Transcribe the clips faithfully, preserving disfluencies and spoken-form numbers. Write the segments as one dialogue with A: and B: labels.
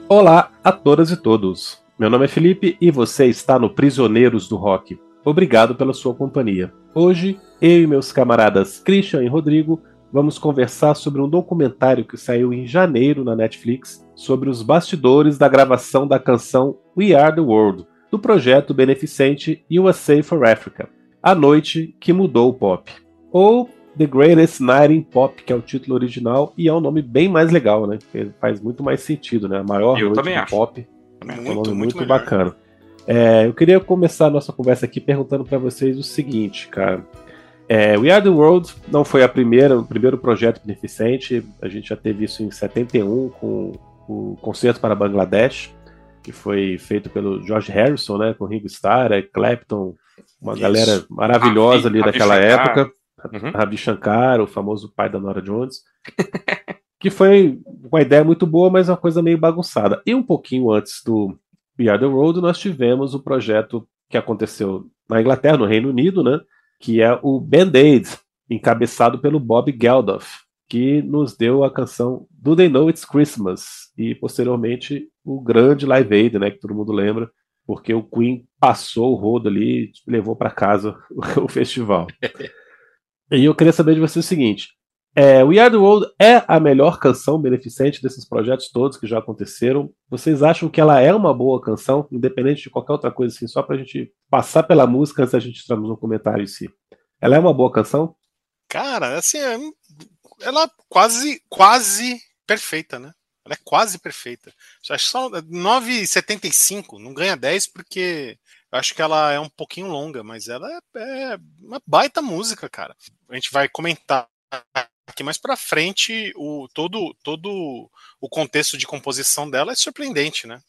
A: Olá a todas e todos. Meu nome é Felipe e você está no Prisioneiros do Rock. Obrigado pela sua companhia. Hoje, eu e meus camaradas Christian e Rodrigo vamos conversar sobre um documentário que saiu em janeiro na Netflix sobre os bastidores da gravação da canção We Are the World, do projeto beneficente U S A for Africa, a noite que mudou o pop. Ou The Greatest Night in Pop, que é o título original, e é um nome bem mais legal, né? Faz muito mais sentido, né? A maior
B: eu
A: noite do
B: acho.
A: pop.
B: Muito,
A: é um nome
B: muito,
A: muito bacana. É, eu queria começar a nossa conversa aqui perguntando para vocês o seguinte, cara. É, We Are the World não foi a primeira, o primeiro projeto beneficente. A gente já teve isso em setenta e um com o Concerto para Bangladesh, que foi feito pelo George Harrison, né? Com Ringo Starr, Eric Clapton, uma isso. galera maravilhosa Ravi, ali Ravi daquela Shankar. época. Uhum. Ravi Shankar, o famoso pai da Nora Jones, que foi uma ideia muito boa, mas uma coisa meio bagunçada. E um pouquinho antes do We Are the World, nós tivemos o projeto que aconteceu na Inglaterra, no Reino Unido, né, que é o Band-Aid, encabeçado pelo Bob Geldof, que nos deu a canção Do They Know It's Christmas, e posteriormente o grande Live Aid, né, que todo mundo lembra, porque o Queen passou o rodo ali e levou para casa o festival. E eu queria saber de você o seguinte: é, We Are the World é a melhor canção beneficente desses projetos todos que já aconteceram? Vocês acham que ela é uma boa canção, independente de qualquer outra coisa, assim, só pra gente passar pela música antes da gente entrar no comentário em si? Ela é uma boa canção?
C: Cara, assim, ela quase, quase perfeita, né? Ela é quase perfeita. Acho que só nove vírgula setenta e cinco, não ganha dez porque eu acho que ela é um pouquinho longa, mas ela é, é uma baita música, cara. A gente vai comentar aqui mais pra frente, o, todo, todo o contexto de composição dela é surpreendente, né?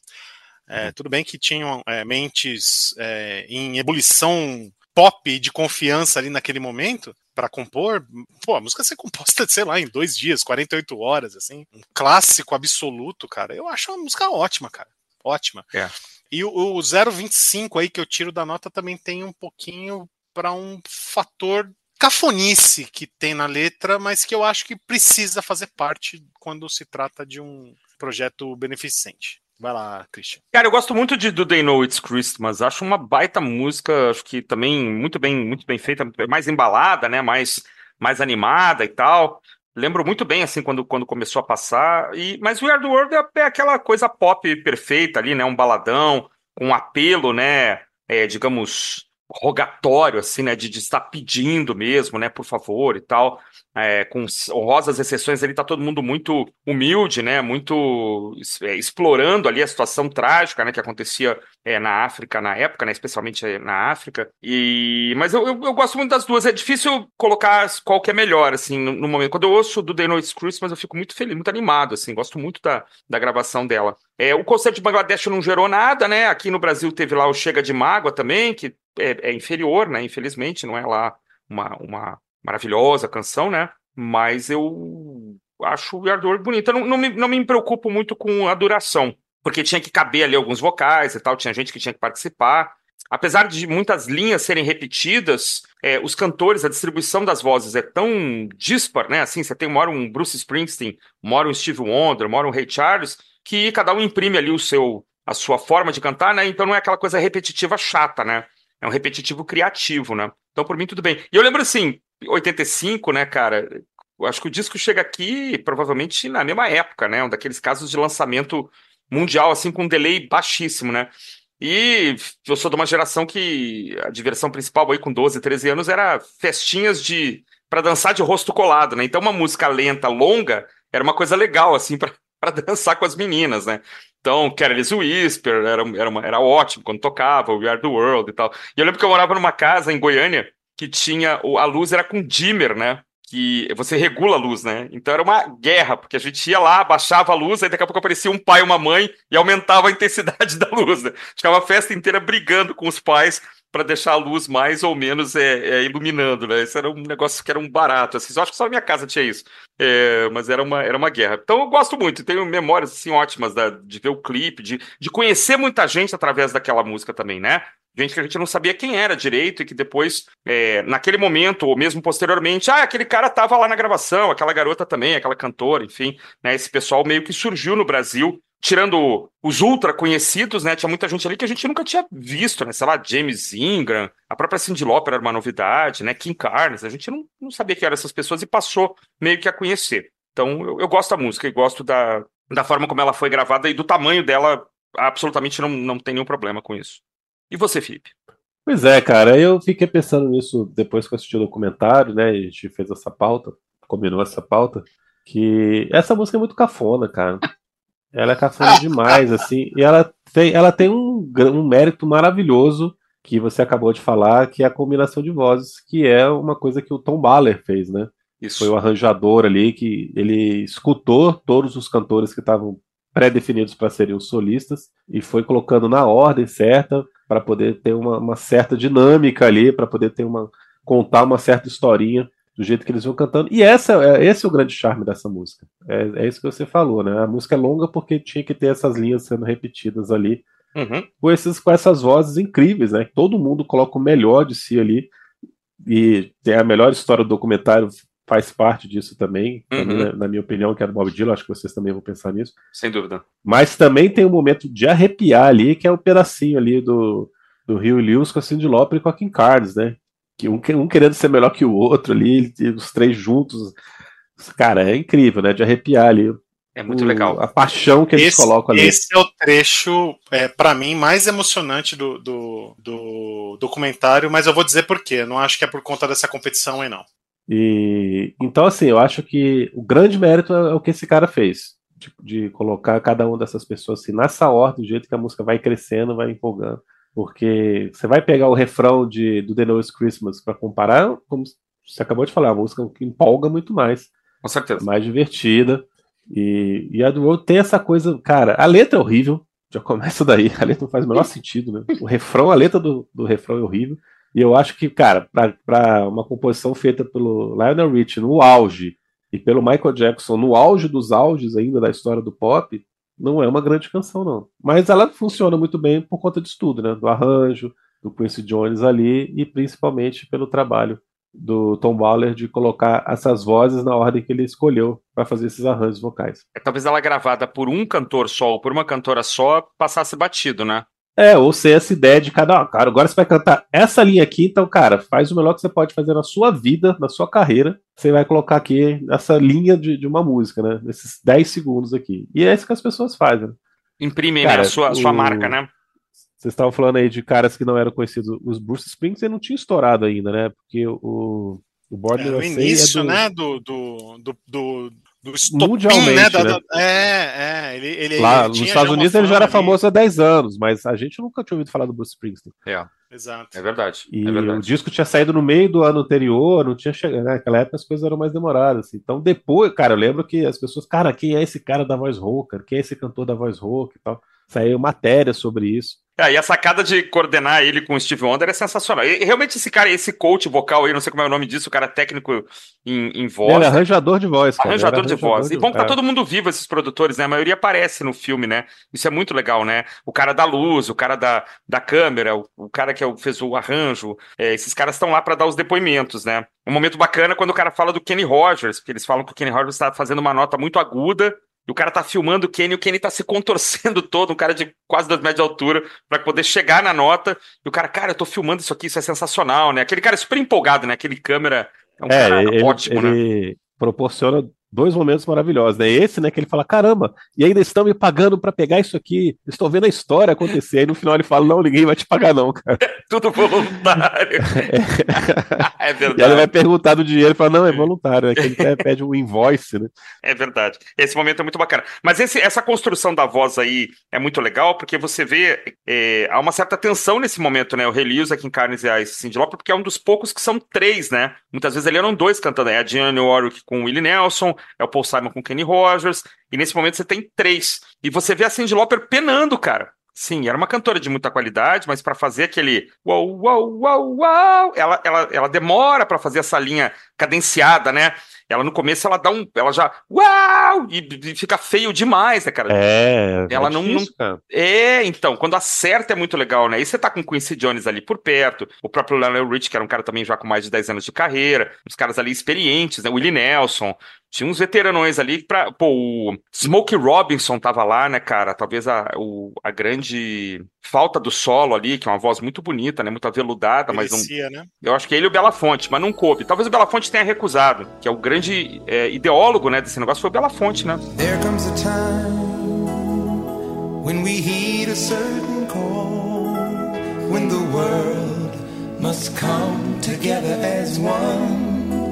C: É, tudo bem que tinham é, mentes é, em ebulição pop de confiança ali naquele momento para compor. Pô, a música ser composta, sei lá, em dois dias, quarenta e oito horas, assim, um clássico absoluto, cara. Eu acho uma música ótima, cara. Ótima.
B: É.
C: E o, o zero vírgula vinte e cinco aí que eu tiro da nota também tem um pouquinho para um fator cafonice que tem na letra, mas que eu acho que precisa fazer parte quando se trata de um projeto beneficente. Vai lá, Christian.
B: Cara, eu gosto muito de Do They Know It's Christmas. Acho uma baita música, acho que também muito bem, muito bem feita, mais embalada, né? Mais, mais animada e tal. Lembro muito bem, assim, quando, quando começou a passar. E, mas We Are the World é, é aquela coisa pop perfeita ali, né? Um baladão, com um apelo, né? É, digamos, rogatório, assim, né? De, de estar pedindo mesmo, né? Por favor e tal. É, com honrosas exceções, ele tá todo mundo muito humilde, né, muito é, explorando ali a situação trágica, né, que acontecia é, na África na época, né, especialmente na África, e mas eu, eu, eu gosto muito das duas. É difícil colocar qual que é melhor, assim, no, no momento. Quando eu ouço do The Know It's Christmas, eu fico muito feliz, muito animado, assim, gosto muito da, da gravação dela. É, o concerto de Bangladesh não gerou nada, né, aqui no Brasil teve lá o Chega de Mágoa também, que é, é inferior, né, infelizmente, não é lá uma, uma maravilhosa canção, né? Mas eu acho o We Are the World bonita. Não, não, me, não me preocupo muito com a duração, porque tinha que caber ali alguns vocais e tal, tinha gente que tinha que participar. Apesar de muitas linhas serem repetidas, é, os cantores, a distribuição das vozes é tão dispar, né? Assim, você tem uma hora um Bruce Springsteen, uma hora um Stevie Wonder, uma hora um Ray Charles, que cada um imprime ali o seu, a sua forma de cantar, né? Então não é aquela coisa repetitiva chata, né? É um repetitivo criativo, né? Então, por mim, tudo bem. E eu lembro, assim, oitenta e cinco, né, cara? Eu acho que o disco chega aqui provavelmente na mesma época, né? Um daqueles casos de lançamento mundial, assim, com um delay baixíssimo, né? E eu sou de uma geração que a diversão principal aí com doze, treze anos era festinhas de para dançar de rosto colado, né? Então, uma música lenta, longa, era uma coisa legal, assim, para dançar com as meninas, né? Então, Careless Whisper era, era, uma, era ótimo quando tocava, We Are the World e tal. E eu lembro que eu morava numa casa em Goiânia que tinha, a luz era com dimmer, né? Que você regula a luz, né? Então era uma guerra, porque a gente ia lá, baixava a luz, aí daqui a pouco aparecia um pai e uma mãe e aumentava a intensidade da luz, né? Ficava a festa inteira brigando com os pais para deixar a luz mais ou menos é, é, iluminando, né? Isso era um negócio que era um barato, assim. Eu acho que só na minha casa tinha isso. É, mas era uma, era uma guerra. Então eu gosto muito, tenho memórias assim ótimas da, de ver o clipe, de, de conhecer muita gente através daquela música também, né? Gente que a gente não sabia quem era direito e que depois, é, naquele momento, ou mesmo posteriormente, ah, aquele cara tava lá na gravação, aquela garota também, aquela cantora, enfim, né? Esse pessoal meio que surgiu no Brasil tirando os ultra conhecidos, né? Tinha muita gente ali que a gente nunca tinha visto, né? Sei lá, James Ingram, a própria Cyndi Lauper era uma novidade, né? Kim Carnes, a gente não, não sabia que eram essas pessoas e passou meio que a conhecer. Então, eu, eu gosto da música e gosto da, da forma como ela foi gravada e do tamanho dela, absolutamente não, não tem nenhum problema com isso. E você, Felipe?
A: Pois é, cara, eu fiquei pensando nisso depois que eu assisti o documentário, né? E a gente fez essa pauta, combinou essa pauta, que essa música é muito cafona, cara. Ela é cafona demais, assim, e ela tem, ela tem um, gra- um mérito maravilhoso que você acabou de falar, que é a combinação de vozes, que é uma coisa que o Tom Baller fez, né? Foi o
B: Isso.
A: arranjador ali que ele escutou todos os cantores que estavam pré-definidos para serem os solistas e foi colocando na ordem certa para poder ter uma, uma certa dinâmica ali, para poder ter uma contar uma certa historinha do jeito que eles vão cantando. E essa, é, esse é o grande charme dessa música. É, é isso que você falou, né? A música é longa porque tinha que ter essas linhas sendo repetidas ali
B: Uhum.
A: com, esses, com essas vozes incríveis, né? Todo mundo coloca o melhor de si ali e tem a melhor história do documentário faz parte disso também, também
B: Uhum.
A: na, na minha opinião, que é do Bob Dylan, acho que vocês também vão pensar nisso.
B: Sem dúvida.
A: Mas também tem um momento de arrepiar ali, que é o pedacinho ali do, do Rio Lewis com a Cyndi Lauper e com a Kim Carnes, né? Que um, um querendo ser melhor que o outro ali, e os três juntos. Cara, é incrível, né? De arrepiar ali
B: É muito
A: o,
B: legal.
A: a paixão que eles
C: Esse,
A: colocam ali.
C: esse é o trecho, é, para mim, mais emocionante do, do, do documentário, mas eu vou dizer por quê. Eu não acho que é por conta dessa competição aí, não.
A: E então, assim, eu acho que o grande mérito é o que esse cara fez. De, de colocar cada uma dessas pessoas assim, nessa ordem, do jeito que a música vai crescendo, vai empolgando. Porque você vai pegar o refrão de, do The Noise Christmas para comparar, como você acabou de falar, a música que empolga muito mais,
B: Com
A: é
B: certeza.
A: mais divertida. E, e a do Road tem essa coisa, cara, a letra é horrível, já começa daí, a letra não faz o menor sentido, né? O refrão, a letra do, do refrão é horrível. E eu acho que, cara, para uma composição feita pelo Lionel Richie no auge e pelo Michael Jackson no auge dos auges ainda da história do pop, não é uma grande canção, não. Mas ela funciona muito bem por conta disso tudo, né? Do arranjo, do Quincy Jones ali e principalmente pelo trabalho do Tom Baller de colocar essas vozes na ordem que ele escolheu para fazer esses arranjos vocais.
B: É, talvez ela gravada por um cantor só ou por uma cantora só passasse batido, né?
A: É, ou ser essa ideia de cada. Cara, agora você vai cantar essa linha aqui, então, cara, faz o melhor que você pode fazer na sua vida, na sua carreira. Você vai colocar aqui essa linha de, de uma música, né? Nesses dez segundos aqui. E é isso que as pessoas fazem.
B: Imprimem, né, a
A: Cara,
B: sua, a sua marca,
A: o...
B: né?
A: vocês estavam falando aí de caras que não eram conhecidos. Os Bruce Springsteen não tinha estourado ainda, né? Porque o, o Born
C: É, no
A: U S A é
C: início,
A: do.
C: né, do, do, do, do, do estopim, né,
A: Mundialmente,
C: da,
A: né?
C: da- é, é, ele, ele,
A: Lá
C: ele
A: nos
C: tinha já
A: Estados
C: uma
A: Unidos ele já
C: fama
A: era
C: ali.
A: famoso há dez anos, mas a gente nunca tinha ouvido falar do Bruce Springsteen.
B: É,
C: Exato.
B: é verdade. É
A: E o
B: verdade.
A: disco tinha saído no meio do ano anterior, não tinha chegado. né? Naquela época as coisas eram mais demoradas. assim. Então, depois, cara, eu lembro que as pessoas, cara, quem é esse cara da voz rouca? Quem é esse cantor da voz rouca e tal? Saiu matéria sobre isso.
B: É, e a sacada de coordenar ele com o Steve Wonder é sensacional. E, realmente esse cara, esse coach vocal aí, não sei como é o nome disso, o cara técnico em, em voz,
A: Ele é
B: né?
A: arranjador de voz, cara.
B: Arranjador
A: Era
B: de voz.
A: arranjador
B: E
A: de...
B: bom que tá
A: é.
B: todo mundo vivo, esses produtores, né? A maioria aparece no filme, né? Isso é muito legal, né? O cara da luz, o cara da, da câmera, o, o cara que é o- fez o arranjo, é, esses caras estão lá pra dar os depoimentos, né? Um momento bacana é quando o cara fala do Kenny Rogers, porque eles falam que o Kenny Rogers tá fazendo uma nota muito aguda. E o cara tá filmando o Kenny, e o Kenny tá se contorcendo todo, um cara de quase dois metros de altura, pra poder chegar na nota. E o cara, cara, eu tô filmando isso aqui, isso é sensacional, né? Aquele cara é super empolgado, né? Aquele câmera é um
A: É,
B: cara
A: ele,
B: ótimo, né?
A: ele proporciona dois momentos maravilhosos, né? Esse, né, que ele fala, caramba, e ainda estão me pagando pra pegar isso aqui, estou vendo a história acontecer. Aí no final ele fala, não, ninguém vai te pagar não, cara.
B: Tudo voluntário. É
A: E aí ele vai
B: verdade,
A: perguntar do dinheiro e fala, não, é voluntário, né? Que ele quer- pede um invoice, né?
B: é verdade. Esse momento é muito bacana. Mas esse- essa construção da voz aí é muito legal, porque você vê, é, há uma certa tensão nesse momento, né? O Ray Lewis aqui em Carnes e a Cyndi Lauper, porque é um dos poucos que são três, né? Muitas vezes ali eram dois cantando. É a Dionne Warwick com o Willie Nelson, é o Paul Simon com o Kenny Rogers, e nesse momento você tem três. E você vê a Cyndi Lauper penando, cara. Sim, era uma cantora de muita qualidade, mas para fazer aquele uau, uau, uau, uau, ela, ela, ela demora para fazer essa linha cadenciada, né? Ela no começo ela dá um, ela já uau e, e fica feio demais, né, cara?
A: É,
B: Ela
A: é
B: não, não-
A: difícil, cara.
B: É, então, quando acerta é muito legal, né? E você tá com o Quincy Jones ali por perto, o próprio Lionel Rich, que era um cara também já com mais de dez anos de carreira, os caras ali experientes, né? O Willie Nelson. Tinha uns veteranões ali pra. Pô, o Smokey Robinson tava lá, né, cara? Talvez a, o, a grande falta do solo ali, que é uma voz muito bonita, né? Muito aveludada, mas não.
C: Merecia, né?
B: Eu acho que ele e o Belafonte, mas não coube. Talvez o Belafonte tenha recusado, que é o grande é, ideólogo, né, desse negócio, foi o Belafonte, né?
D: There comes a time when we heed a certain call, when the world must come together as one.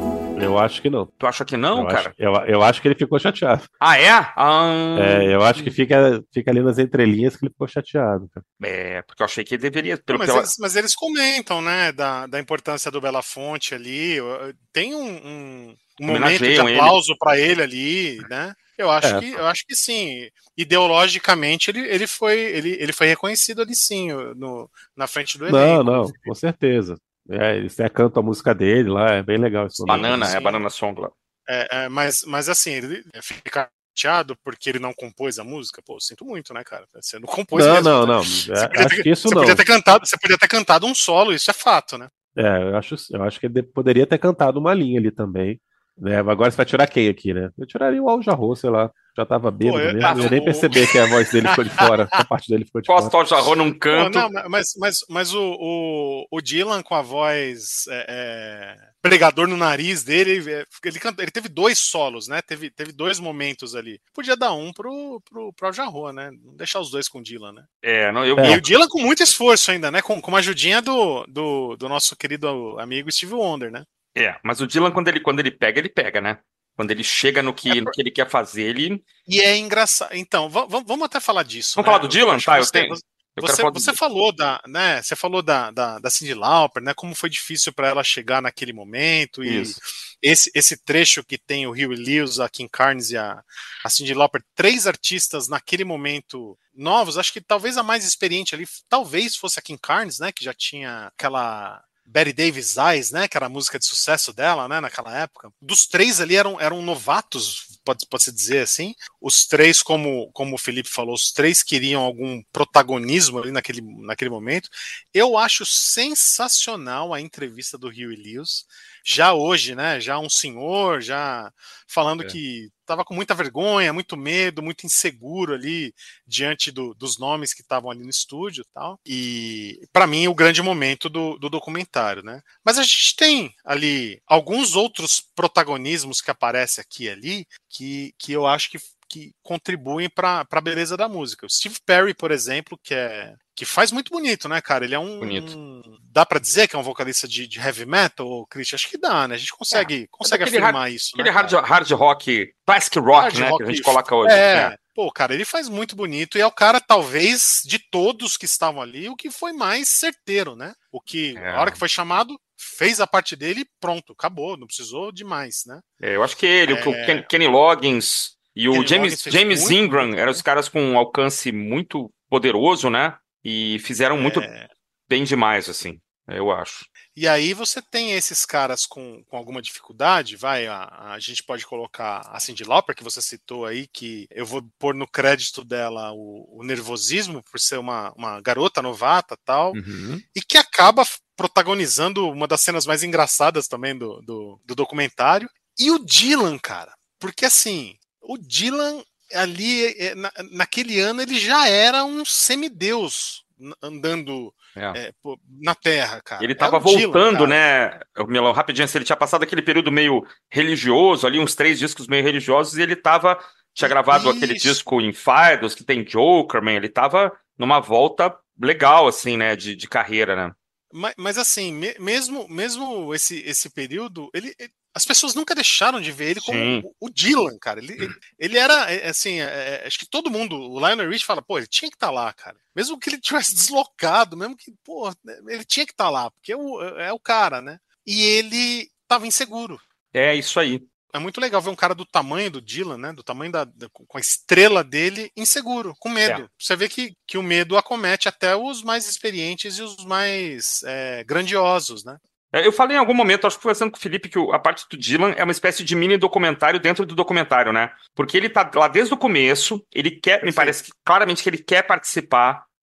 A: Eu acho que não.
B: Tu acha que não,
A: eu
B: cara?
A: Acho, eu, eu acho que ele ficou chateado.
B: Ah, é? Ah...
A: É, eu acho que fica, fica ali nas entrelinhas que ele ficou chateado, cara.
B: É, porque eu achei que ele deveria...
C: Não,
B: Pelo,
C: mas,
B: pela...
C: eles, mas eles comentam, né, da, da importância do Belafonte ali. Tem um, um, um momento de aplauso para ele ali, né? Eu acho, é. que, eu acho que sim. Ideologicamente, ele, ele, foi, ele, ele foi reconhecido ali sim, no, na frente do
A: Não,
C: elenco.
A: não, com certeza. É, eles até cantam a música dele lá, é bem legal isso.
B: Banana,
C: sim.
B: é Banana Song lá.
C: É, é, mas, mas assim, ele fica chateado porque ele não compôs a música. Pô, sinto muito, né, cara? Você não compôs
A: não,
C: mesmo.
A: Não,
C: né?
A: não,
C: Você
A: é,
C: podia
A: acho
C: ter,
A: que isso
C: você
A: não.
C: Podia ter cantado, você podia ter cantado um solo, isso é fato, né?
A: É, eu acho, eu acho que ele poderia ter cantado uma linha ali também. Né? Agora você vai tirar quem aqui, né? Eu tiraria o Al Jarreau, sei lá. Já tava bêbado
C: eu,
A: mesmo. Eu ia nem perceber que a voz dele ficou de fora. A parte dele ficou de
B: Costa
A: fora.
B: Al Jarreau num canto.
C: Não, não, mas, mas, mas o, o, o Dylan com a voz é, é, pregador no nariz dele, ele, canta, ele teve dois solos, né? Teve, teve dois momentos ali. Podia dar um pro, pro, pro Al Jarreau, né? Não deixar os dois com o Dylan, né?
B: É, não, eu...
C: E o Dylan com muito esforço ainda, né? Com, com uma ajudinha do, do, do nosso querido amigo Steve Wonder, né?
B: É, mas o Dylan, quando ele, quando ele pega, ele pega, né? Quando ele chega no que, é por... no que ele quer fazer, ele...
C: E é engraçado. Então, vamos até falar disso.
B: Vamos
C: né?
B: falar do Dylan?
C: Eu
B: tá, eu
C: você,
B: tenho... Eu
C: você,
B: falar
C: você
B: do...
C: falou da, né? Você falou da, da, da Cyndi Lauper, né? Como foi difícil para ela chegar naquele momento e
B: Isso.
C: esse, esse trecho que tem o Huey Lewis, a Kim Carnes e a, a Cyndi Lauper, três artistas naquele momento novos. Acho que talvez a mais experiente ali, talvez fosse a Kim Carnes, né? Que já tinha aquela Betty Davis Eyes, né? Que era a música de sucesso dela, né? Naquela época. Dos três ali eram, eram novatos, pode, pode se dizer assim. Os três, como, como o Felipe falou, os três queriam algum protagonismo ali naquele, naquele momento. Eu acho sensacional a entrevista do Huey Lewis. Já hoje, né? Já um senhor, já falando é. que estava com muita vergonha, muito medo, muito inseguro ali diante do, dos nomes que estavam ali no estúdio e tal. E para mim o grande momento do, do documentário, né? Mas a gente tem ali alguns outros protagonismos que aparecem aqui e ali que, que eu acho que que contribuem para a beleza da música. O Steve Perry, por exemplo, que é que faz muito bonito, né, cara? Ele é um, um dá para dizer que é um vocalista de, de heavy metal, Christian? Acho que dá, né? A gente consegue, é, consegue é afirmar
B: hard,
C: isso.
B: Aquele
C: né,
B: hard, hard rock, classic rock, hard né? Rock, que a gente coloca hoje.
C: É, né? Pô, cara, ele faz muito bonito e é o cara, talvez, de todos que estavam ali, o que foi mais certeiro, né? O que, é. a hora que foi chamado, fez a parte dele e pronto, acabou, não precisou de mais, né?
B: É, eu acho que ele, é... o Ken, Kenny Loggins e o Kenny James, James muito, Ingram muito, eram os caras com um alcance muito poderoso, né? E fizeram muito é... bem demais, assim, eu acho.
C: E aí você tem esses caras com, com alguma dificuldade, vai, a, a gente pode colocar a Cyndi Lauper, que você citou aí, que eu vou pôr no crédito dela o, o nervosismo, por ser uma, uma garota novata e tal,
B: uhum.
C: e que acaba protagonizando uma das cenas mais engraçadas também do, do, do documentário. E o Dylan, cara, porque assim, o Dylan ali, na, naquele ano, ele já era um semideus andando é. É, na Terra, cara.
B: Ele tava é voltando, Dylan, né, Milão, rapidinho, assim, ele tinha passado aquele período meio religioso, ali uns três discos meio religiosos, e ele tava, tinha gravado Isso. aquele disco Infardos, que tem Jokerman, ele tava numa volta legal, assim, né, de, de carreira, né.
C: Mas, mas assim, me, mesmo, mesmo esse, esse período, ele, ele as pessoas nunca deixaram de ver ele como o, o Dylan, cara. Ele, ele, ele era, assim, é, acho que todo mundo, o Lionel Rich fala, pô, ele tinha que estar tá lá, cara. Mesmo que ele tivesse deslocado, mesmo que, pô, ele tinha que estar tá lá, porque é o, é o cara, né? E ele tava inseguro.
B: É isso aí.
C: É muito legal ver um cara do tamanho do Dylan, né? Do tamanho da, da com a estrela dele, inseguro, com medo. É. Você vê que, que o medo acomete até os mais experientes e os mais é, grandiosos, né?
B: Eu falei em algum momento, acho que conversando com o Felipe, que a parte do Dylan é uma espécie de mini documentário dentro do documentário, né? Porque ele tá lá desde o começo, ele quer, Perfeito. me parece que, claramente que ele quer participar,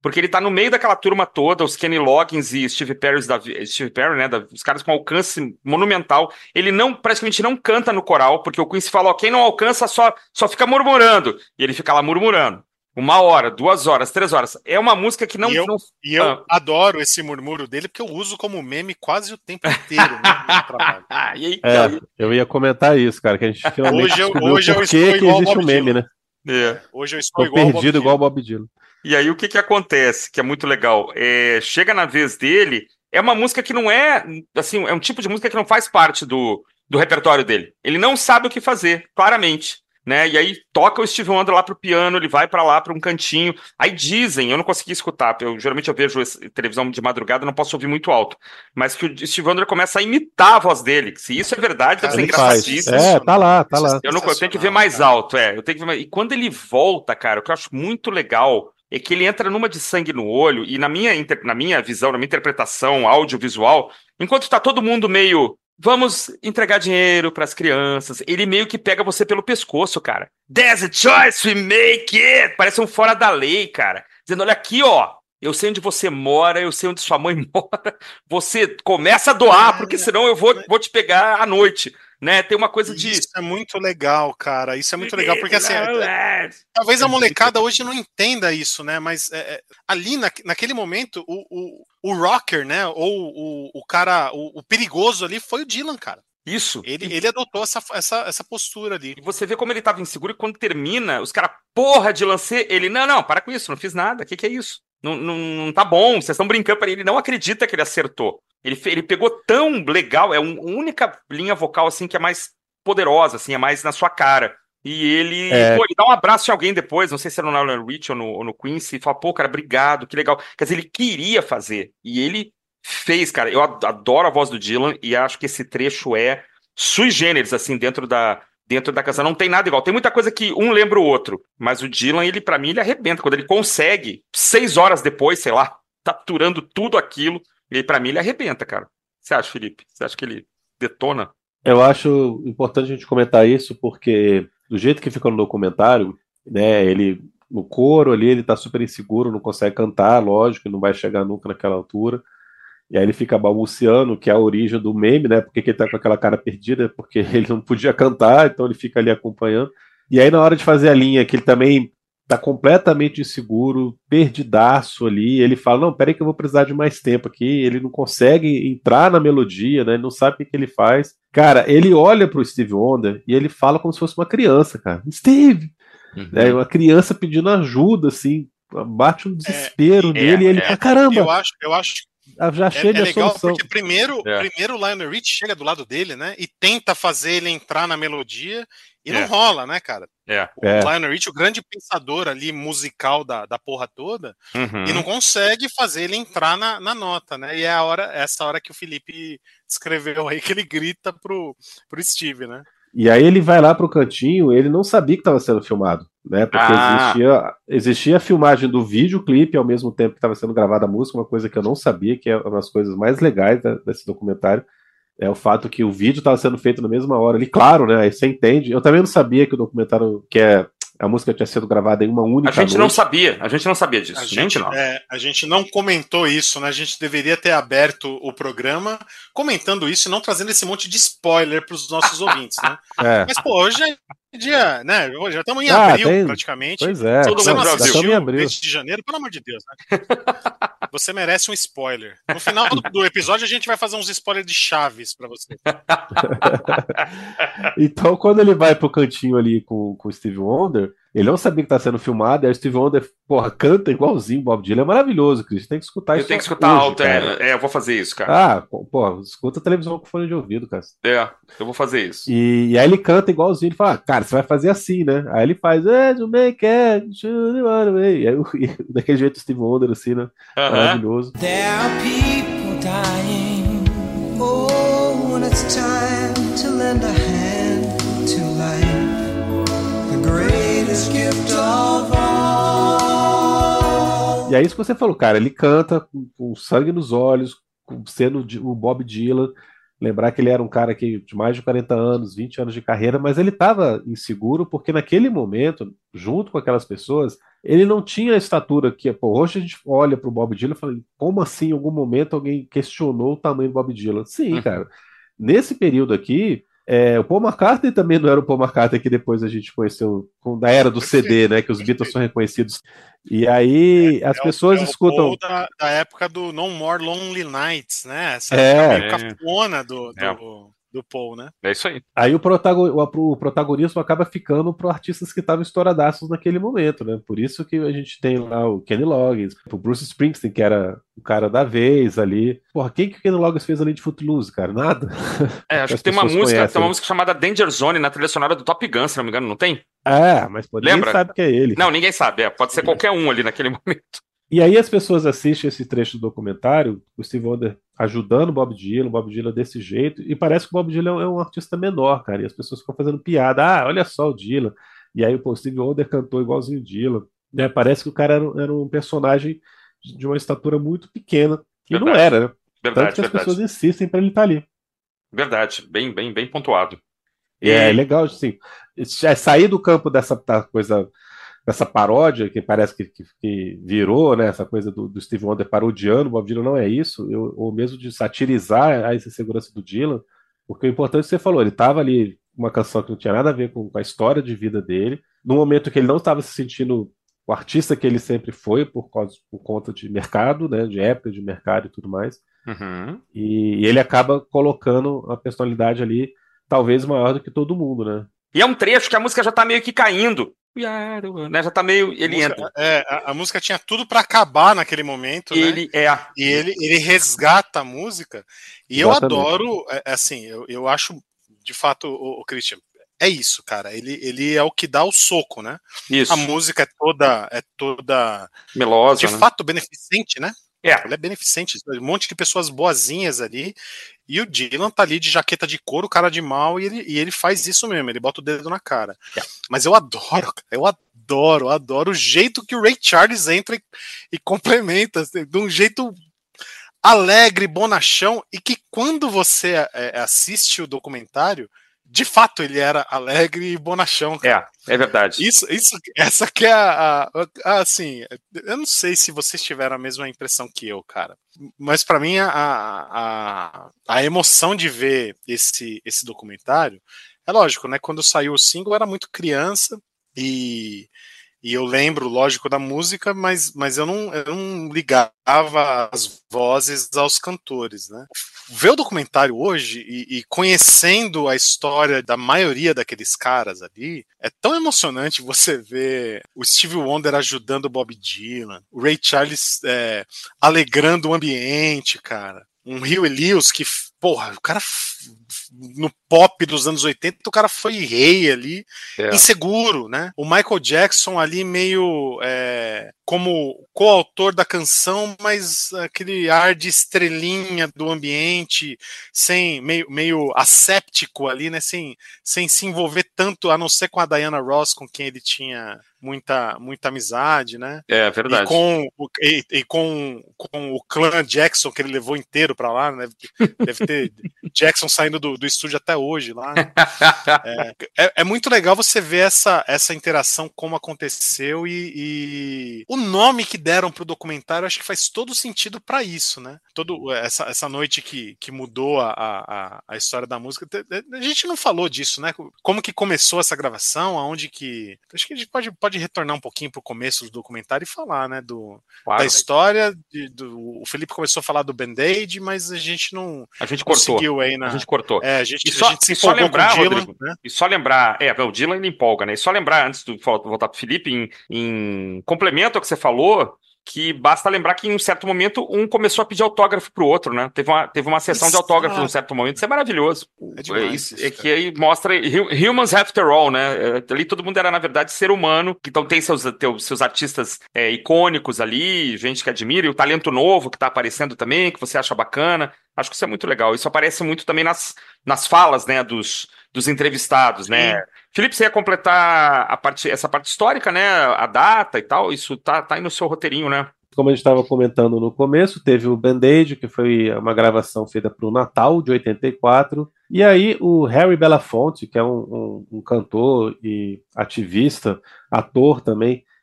B: porque ele tá no meio daquela turma toda, os Kenny Loggins e Steve Perry, da, Steve Perry, né, da, os caras com alcance monumental. Ele não, praticamente não canta no coral, porque o Quincy fala, ó, quem não alcança só, só fica murmurando. E ele fica lá murmurando. Uma hora, duas horas, três horas. É uma música que não...
C: E eu,
B: não...
C: e eu
B: ah.
C: adoro esse murmúrio dele, porque eu uso como meme quase o tempo inteiro né, no trabalho.
B: e aí,
A: É, eu ia comentar isso, cara, que a gente finalmente
C: Hoje eu-
A: descobriu
C: hoje eu
A: por
C: estou
A: que que
C: igual ao
A: existe
C: Bob
A: um meme,
C: Dylan.
A: né?
B: é.
C: Hoje eu estou
A: Tô
C: igual ao Bob
A: perdido
C: Dylan.
A: igual o Bob Dylan.
B: E aí o que que acontece, que é muito legal, é, chega na vez dele, é uma música que não é, assim, é um tipo de música que não faz parte do, do repertório dele. Ele não sabe o que fazer, claramente, né? E aí toca o Steve Wonder lá pro piano, ele vai pra lá, pra um cantinho. Aí dizem, eu não consegui escutar, eu geralmente eu vejo esse- televisão de madrugada, não posso ouvir muito alto, mas que o Steve Wonder começa a imitar a voz dele. Se isso é verdade, deve
C: Cara,
B: ser
A: Ele faz.
B: engraçadíssimo.
A: É, tá lá, tá
C: Isso é
A: lá.
B: Eu, não, eu tenho que ver
C: sensacional,
B: mais
C: cara.
B: alto, é. Eu tenho que ver mais... E quando ele volta, cara, o que eu acho muito legal é que ele entra numa de sangue no olho, e na minha, inter- na minha visão, na minha interpretação audiovisual, enquanto tá todo mundo meio. Vamos entregar dinheiro pras crianças. Ele meio que pega você pelo pescoço, cara. There's a choice we make it! Parece um fora da lei, cara. Dizendo, olha aqui, ó. Eu sei onde você mora, eu sei onde sua mãe mora. Você começa a doar, porque senão eu vou, vou te pegar à noite. Né? Tem uma coisa de.
C: Isso é muito legal, cara. Isso é muito legal, porque assim, é- talvez a molecada hoje não entenda isso, né? Mas é, é, ali na, naquele momento, o, o, o rocker, né? Ou o, o cara, o, o perigoso ali foi o Dylan, cara.
B: Isso.
C: Ele,
B: E-
C: ele adotou essa, essa, essa postura ali.
B: E você vê como ele tava inseguro e quando termina, os caras, porra, de lance, ele, não, não, para com isso, não fiz nada, o que que é isso? Não, não, não tá bom, vocês estão brincando, ele não acredita que ele acertou. Ele, fe- ele pegou tão legal, é um- a única linha vocal assim que é mais poderosa, assim, é mais na sua cara. E ele,
A: É.
B: pô, ele dá um abraço em alguém depois, não sei se era no Lionel Rich ou no, ou no Quincy, e fala, pô, cara, obrigado, que legal. Quer dizer, ele queria fazer, e ele fez, cara. Eu ad- adoro a voz do Dylan, e acho que esse trecho é sui generis, assim, dentro da, dentro da canção. Não tem nada igual. Tem muita coisa que um lembra o outro, mas o Dylan, ele, pra mim, ele arrebenta. Quando ele consegue, seis horas depois, sei lá, taturando tudo aquilo, e pra mim, ele arrebenta, cara. O que você acha, Felipe? Você acha que ele detona?
A: Eu acho importante a gente comentar isso porque do jeito que fica no documentário, né, ele no coro ali, ele tá super inseguro, não consegue cantar, lógico, não vai chegar nunca naquela altura. E aí ele fica balbuciando, que é a origem do meme, né? Porque que ele tá com aquela cara perdida, porque ele não podia cantar, então ele fica ali acompanhando. E aí na hora de fazer a linha, que ele também tá completamente inseguro, perdidaço ali, ele fala, não, peraí que eu vou precisar de mais tempo aqui, ele não consegue entrar na melodia, né? Ele não sabe o que, que ele faz. Cara, ele olha pro Steve Wonder e ele fala como se fosse uma criança, cara. Steve!
B: Uhum.
A: É uma criança pedindo ajuda, assim, bate um desespero
B: é,
A: nele e ele
B: é.
A: fala, caramba,
C: Eu acho, eu acho
A: já achei
C: É, é
A: minha
C: legal
A: solução.
C: porque primeiro,
B: É.
C: primeiro o Lionel Rich chega do lado dele, né? E tenta fazer ele entrar na melodia e
B: É.
C: não rola, né, cara?
B: É.
C: O
A: É.
C: Lionel Rich, o grande pensador ali musical da, da porra toda,
B: Uhum.
C: e não consegue fazer ele entrar na, na nota, né? E é a hora, essa hora que o Felipe descreveu aí que ele grita pro, pro Steve, né?
A: E aí ele vai lá pro cantinho, ele não sabia que estava sendo filmado, né? Porque
B: Ah.
A: existia, existia a filmagem do videoclipe ao mesmo tempo que estava sendo gravada a música, uma coisa que eu não sabia, que é uma das coisas mais legais da- desse documentário, é o fato que o vídeo estava sendo feito na mesma hora ali, claro, né? Aí você entende. Eu também não sabia que o documentário, que é a música tinha sido gravada em uma única
B: A gente
A: noite.
B: não sabia, a gente não sabia disso,
C: A
B: nem
C: gente,
B: que não.
C: é, a gente não comentou isso, né? A gente deveria ter aberto o programa comentando isso e não trazendo esse monte de spoiler para os nossos ouvintes, né?
A: É.
C: Mas, pô, hoje é dia, né? Hoje já estamos em
A: Ah,
C: abril,
A: tem-
C: praticamente.
A: Pois é,
B: Todo
C: Você
B: mundo
C: não
B: já
A: já
B: viu.
A: estamos em
C: assistiu
A: abril.
C: desde de janeiro, pelo amor de Deus, né? Você merece um spoiler. No final do, do episódio, a gente vai fazer uns spoilers de Chaves pra você.
A: Então, quando ele vai pro cantinho ali com, com o Steve Wonder, ele não sabia que tá sendo filmado, e aí o Steve Wonder, porra, canta igualzinho o Bob Dylan. É maravilhoso, Cris. Tem que escutar
B: Eu
A: isso
B: tenho que escutar
A: hoje,
B: alto,
A: cara.
B: é, é, eu vou fazer isso, cara.
A: Ah, pô, escuta a televisão com fone de ouvido, cara.
B: É, eu vou fazer isso.
A: E, e aí ele canta igualzinho, ele fala, ah, cara, você vai fazer assim, né? Aí ele faz, eh, you make it, should you run away. E aí, e daquele jeito o Steve Wonder, assim, né?
B: Aham.
A: Maravilhoso.
D: There are people dying. Oh, when it's time to lend a hand to life, the greatest gift of all.
A: E é isso que você falou, cara. Ele canta com, com sangue nos olhos, com- sendo de- o Bob Dylan. Lembrar que ele era um cara que, de mais de quarenta anos, vinte anos de carreira, mas ele estava inseguro porque naquele momento, junto com aquelas pessoas, ele não tinha a estatura que, pô, hoje a gente olha pro Bob Dylan e fala, como assim, em algum momento alguém questionou o tamanho do Bob Dylan? Sim,
B: Uhum.
A: cara. Nesse período aqui, é, o Paul McCartney também não era o Paul McCartney que depois a gente conheceu com- da era do C D,
C: Perfeito,
A: né? Que os Beatles
C: perfeito.
A: são reconhecidos. E aí as
C: É o,
A: pessoas
C: é o Paul
A: escutam.
C: da, da época do No More Lonely Nights, né? Essa época meio
A: É,
B: É,
C: cafona do,
B: é,
C: do, do Paul, né?
B: é isso aí.
A: aí o, protago- o- o protagonismo acaba ficando para artistas que estavam estouradaços naquele momento, né? Por isso que a gente tem lá o Kenny Loggins, o Bruce Springsteen, que era o cara da vez ali. Porra, quem que o Kenny Loggins fez além de Footloose, cara? Nada.
B: É,
A: Que
B: acho
A: as
B: que tem uma
A: pessoas
B: música, tem
A: conhecem,
B: uma
A: né?
B: música chamada Danger Zone na trilha sonora do Top Gun, se não me engano, não tem?
A: É, mas pô, ninguém
B: Lembra?
A: sabe que é ele.
B: Não, ninguém sabe. É, pode ser qualquer um ali naquele momento.
A: E aí as pessoas assistem esse trecho do documentário, o Steve Wonder ajudando o Bob Dylan, o Bob Dylan desse jeito, e parece que o Bob Dylan é um artista menor, cara, e as pessoas ficam fazendo piada, ah, olha só o Dylan, e aí pô, o Steve Wonder cantou igualzinho o Dylan, né? Parece que o cara era, era um personagem de uma estatura muito pequena, e não
B: Verdade,
A: era, né? Tanto
B: verdade,
A: que as pessoas
B: verdade.
A: insistem para ele estar ali.
B: Verdade, bem, bem, bem pontuado.
A: E é
B: E
A: legal, assim, é sair do campo dessa da coisa essa paródia que parece que, que, que virou, né? Essa coisa do, do Steve Wonder parodiando o Bob Dylan não é isso, eu, ou mesmo de satirizar a insegurança do Dylan, porque o importante é que você falou, ele estava ali uma canção que não tinha nada a ver com, com a história de vida dele, no momento que ele não estava se sentindo o artista que ele sempre foi por causa por conta de mercado, né? De época de mercado e tudo mais,
B: Uhum.
A: e, e ele acaba colocando a personalidade ali talvez maior do que todo mundo, né?
B: E é um trecho que a música já tá meio que caindo. We are the world, né? Já tá meio.
C: A
B: Ele
C: música,
B: entra.
C: é, a, a música tinha tudo para acabar naquele momento, né?
B: Ele é.
C: E ele, ele resgata a música. E eu
A: Exatamente.
C: adoro, é, é assim, eu, eu acho, de fato, o, o Christian, é isso, cara. Ele, ele é o que dá o soco, né? A
B: Isso.
C: música é toda, é toda,
B: Melosa,
C: de
B: né?
C: fato, beneficente, né?
B: É.
C: Ela é beneficente, um monte de pessoas boazinhas ali. E o Dylan tá ali de jaqueta de couro, cara de mal, e ele, e ele faz isso mesmo, ele bota o dedo na cara.
B: É.
C: Mas eu adoro, eu adoro, adoro o jeito que o Ray Charles entra e, e complementa, assim, de um jeito alegre, bonachão, e que quando você é, assiste o documentário, de fato ele era alegre e bonachão, cara.
B: É, é verdade.
C: Isso, isso, essa que é a, a, a, assim, eu não sei se vocês tiveram a mesma impressão que eu, cara, mas para mim a, a, a emoção de ver esse, esse documentário, é lógico, né, quando saiu o single eu era muito criança e, e eu lembro, lógico, da música, mas, mas eu, não, eu não ligava as vozes aos cantores, né. Ver o documentário hoje e, e conhecendo a história da maioria daqueles caras ali, é tão emocionante você ver o Stevie Wonder ajudando o Bob Dylan, o Ray Charles é, alegrando o ambiente, cara. Um Huey Lewis que, porra, o cara no pop dos anos oitenta, o cara foi rei ali,
B: É.
C: inseguro, né? O Michael Jackson ali meio é, como coautor da canção, mas aquele ar de estrelinha do ambiente, sem meio, meio asséptico ali, né? Sem, sem se envolver tanto, a não ser com a Diana Ross, com quem ele tinha muita, muita amizade, né?
B: É verdade.
C: E com, e, e com, com o clã Jackson que ele levou inteiro pra lá, né? Deve ter Jackson saindo do, do estúdio até hoje lá. Né? É, é, é muito legal você ver essa, essa interação, como aconteceu e, e o nome que deram pro documentário, acho que faz todo sentido para isso, né? Todo, essa, essa noite que, que mudou a, a, a história da música. A gente não falou disso, né? Como que começou essa gravação, aonde que... Acho que a gente pode, pode retornar um pouquinho pro começo do documentário e falar, né? Do,
B: Claro.
C: da história. De, do, o Felipe começou a falar do Band-Aid, mas a gente não
B: a gente cortou.
C: conseguiu aí na...
B: A gente cortou.
C: É, a gente,
B: e só,
C: a gente se
B: e só
C: empolgou
B: lembrar,
C: com o Dylan,
B: Rodrigo,
C: né?
B: e só lembrar, é, o Dylan ele empolga, né? E só lembrar, antes de voltar pro Felipe, em, em complemento ao que você falou, que basta lembrar que em um certo momento um começou a pedir autógrafo pro outro, né? Teve uma, teve uma sessão de autógrafos em um certo momento, isso é maravilhoso.
C: É demais
B: isso,
C: isso,
B: é que aí mostra humans after all, né? Ali todo mundo era, na verdade, ser humano, então tem seus, teus, seus artistas é, icônicos ali, gente que admira, e o talento novo que tá aparecendo também, que você acha bacana. Acho que isso é muito legal. Isso aparece muito também nas, nas falas, né, dos, dos entrevistados, né?
C: Sim.
B: Felipe, você ia completar a parte, essa parte histórica, né? A data e tal, isso tá, tá aí no seu roteirinho, né?
A: Como a gente estava comentando no começo, teve o Band-Aid, que foi uma gravação feita para o Natal de oitenta e quatro, e aí o Harry Belafonte, que é um, um, um cantor e ativista, ator também,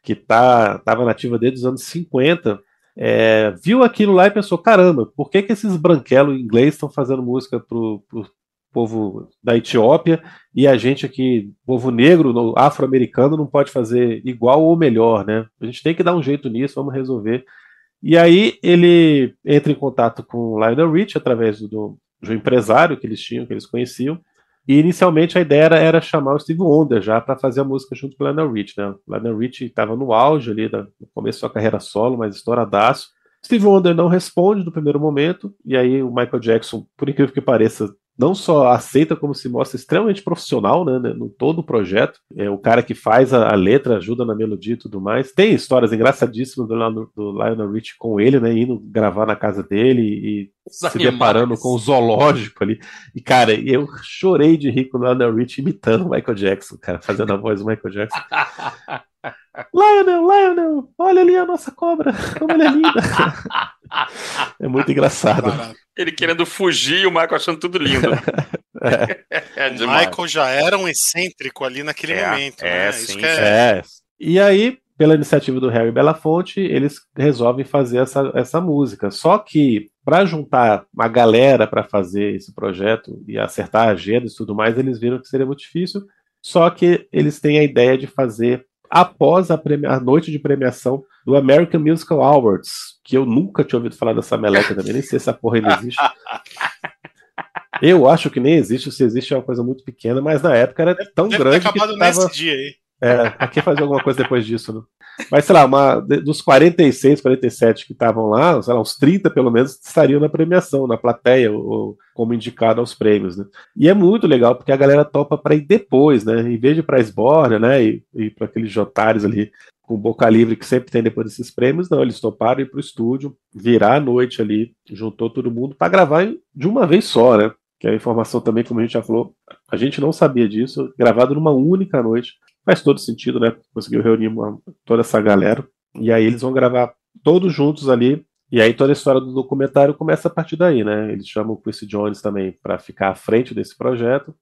A: que tá, tava nativa desde os anos cinquenta, é, viu aquilo lá e pensou, caramba, por que, que esses branquelos ingleses estão fazendo música pro, pro povo da Etiópia e a gente aqui, povo negro, afro-americano, não pode fazer igual ou melhor, né? A gente tem que dar um jeito nisso, vamos resolver. E aí ele entra em contato com o Lionel Richie através do, de um empresário que eles tinham, que eles conheciam, e inicialmente a ideia era, era chamar o Steve Wonder já para fazer a música junto com o Lionel Richie, né? O Lionel Richie estava no auge ali, da, no começo da sua carreira solo, mas estouradaço. Steve Wonder não responde no primeiro momento, e aí o Michael Jackson, por incrível que pareça, não só aceita, como se mostra extremamente profissional, né, no todo o projeto. É o cara que faz a, a letra, ajuda na melodia e tudo mais. Tem histórias engraçadíssimas do, do Lionel Richie com ele, né, indo gravar na casa dele e Os se animais. deparando com o zoológico ali. E, cara, eu chorei de rir com o Lionel Richie imitando o Michael Jackson, cara, fazendo a voz do Michael Jackson. Lionel, Lionel, olha ali a nossa cobra, como ela é linda. É muito engraçado.
B: Ele querendo fugir e o Michael achando tudo lindo.
C: é. É o Michael já era um excêntrico ali naquele
B: é,
C: momento.
B: É,
C: né?
B: sim,
C: Isso que é...
A: é. E aí, pela iniciativa do Harry Belafonte, eles resolvem fazer essa, essa música. Só que, para juntar uma galera para fazer esse projeto e acertar agendas e tudo mais, eles viram que seria muito difícil. Só que eles têm a ideia de fazer após a, premi- a noite de premiação do American Musical Awards, que eu nunca tinha ouvido falar dessa meleca também, nem sei se essa porra ainda existe. Eu acho que nem existe, se existe é uma coisa muito pequena, mas na época era tão
C: Deve
A: grande
C: ter acabado
A: que tava...
C: nesse dia aí.
A: É, aqui fazer alguma coisa depois disso, né? Mas, sei lá, uma, dos quarenta e seis, quarenta e sete que estavam lá, sei lá, uns trinta pelo menos estariam na premiação, na plateia, ou como indicado aos prêmios, né? E é muito legal, porque a galera topa para ir depois, né? Em vez de ir para a esbórnia, né? E ir para aqueles jantares ali com boca livre que sempre tem depois desses prêmios, não, eles toparam ir pro estúdio, virar a noite ali, juntou todo mundo para gravar de uma vez só, né? Que a informação também, como a gente já falou, a gente não sabia disso, gravado numa única noite. Faz todo sentido, né? Conseguiu reunir uma, toda essa galera. E aí eles vão gravar todos juntos ali. E aí toda a história do documentário começa a partir daí, né? Eles chamam o Quincy Jones também para ficar à frente desse projeto.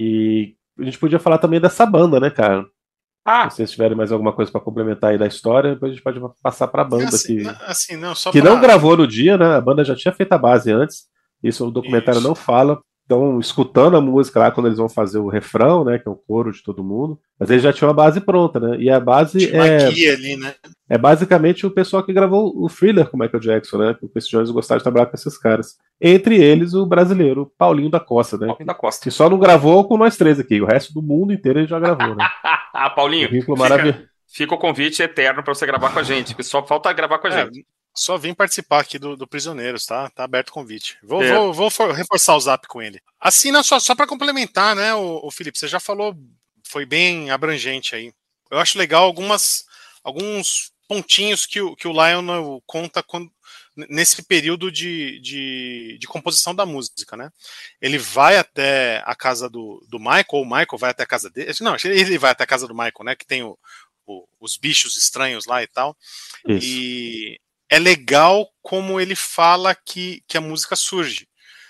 A: E a gente podia falar também dessa banda, né, cara?
B: Ah.
A: Se vocês tiverem mais alguma coisa para complementar aí da história, depois a gente pode passar para a banda.
C: Assim,
A: que,
C: assim, não, só
A: que
C: pra...
A: não gravou no dia, né? A banda já tinha feito a base antes. Isso o documentário
C: Isso.
A: não fala. Estão escutando a música lá quando eles vão fazer o refrão, né, que é o coro de todo mundo, mas eles já tinham a base pronta, né, e a base
C: Tinha
A: é,
C: uma guia ali, né?
A: é basicamente o pessoal que gravou o Thriller com o Michael Jackson, né, que o Quincy Jones gostava de trabalhar com esses caras. Entre eles, o brasileiro Paulinho da Costa, né,
B: Paulinho da Costa.
A: que só não gravou com nós três aqui, o resto do mundo inteiro ele já gravou, né.
B: Ah, Paulinho,
A: Um
B: fica, fica o convite eterno para você gravar com a gente, que só falta gravar com a
C: É,
B: gente.
C: só vim participar aqui do, do Prisioneiros, tá? Tá aberto o convite. Vou,
B: É.
C: vou, vou for- reforçar o zap com ele. Assim, não, só, só para complementar, né, o, o Felipe, você já falou, foi bem abrangente aí. Eu acho legal algumas, alguns pontinhos que o, que o Lionel conta quando, nesse período de, de, de composição da música, né? Ele vai até a casa do, do Michael, ou o Michael vai até a casa dele. Não, ele vai até a casa do Michael, né? Que tem o, o, os bichos estranhos lá e tal.
A: Isso.
C: E é legal como ele fala que, que a música surge.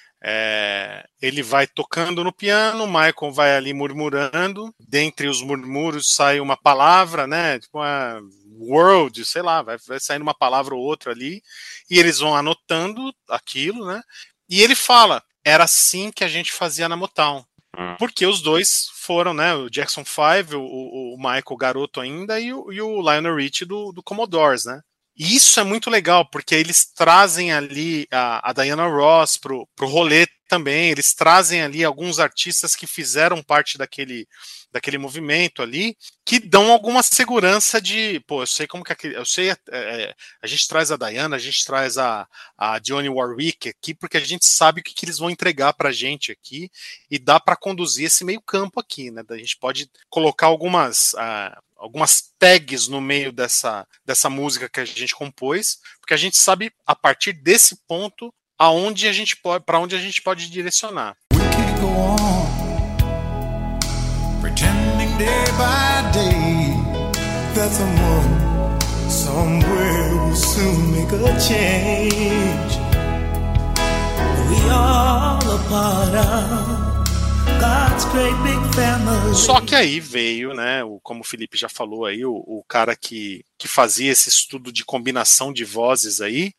C: É, ele vai tocando no piano, o Michael vai ali murmurando, dentre os murmúrios sai uma palavra, né, tipo uma world, sei lá, vai, vai saindo uma palavra ou outra ali, e eles vão anotando aquilo, né, e ele fala, era assim que a gente fazia na Motown, porque os dois foram, né, o Jackson five, o, o, o Michael garoto ainda, e o, e o Lionel Richie do, do Commodores, né. E isso é muito legal, porque eles trazem ali a, a Diana Ross pro, pro rolê também, eles trazem ali alguns artistas que fizeram parte daquele, daquele movimento ali, que dão alguma segurança de, pô, eu sei como que aquele, eu sei, é, a gente traz a Diana, a gente traz a, a Dionne Warwick aqui, porque a gente sabe o que, que eles vão entregar pra gente aqui, e dá para conduzir esse meio campo aqui, né, a gente pode colocar algumas... Uh, algumas tags no meio dessa, dessa música que a gente compôs, porque a gente sabe, a partir desse ponto, aonde a gente pode, para onde a gente pode direcionar.
D: We can't go on pretending day by day that someone somewhere will soon make a change. We all a part of God's God's great big family.
C: Só que aí veio, né, o, como o Felipe já falou aí, o, o cara que, que fazia esse estudo de combinação de vozes aí,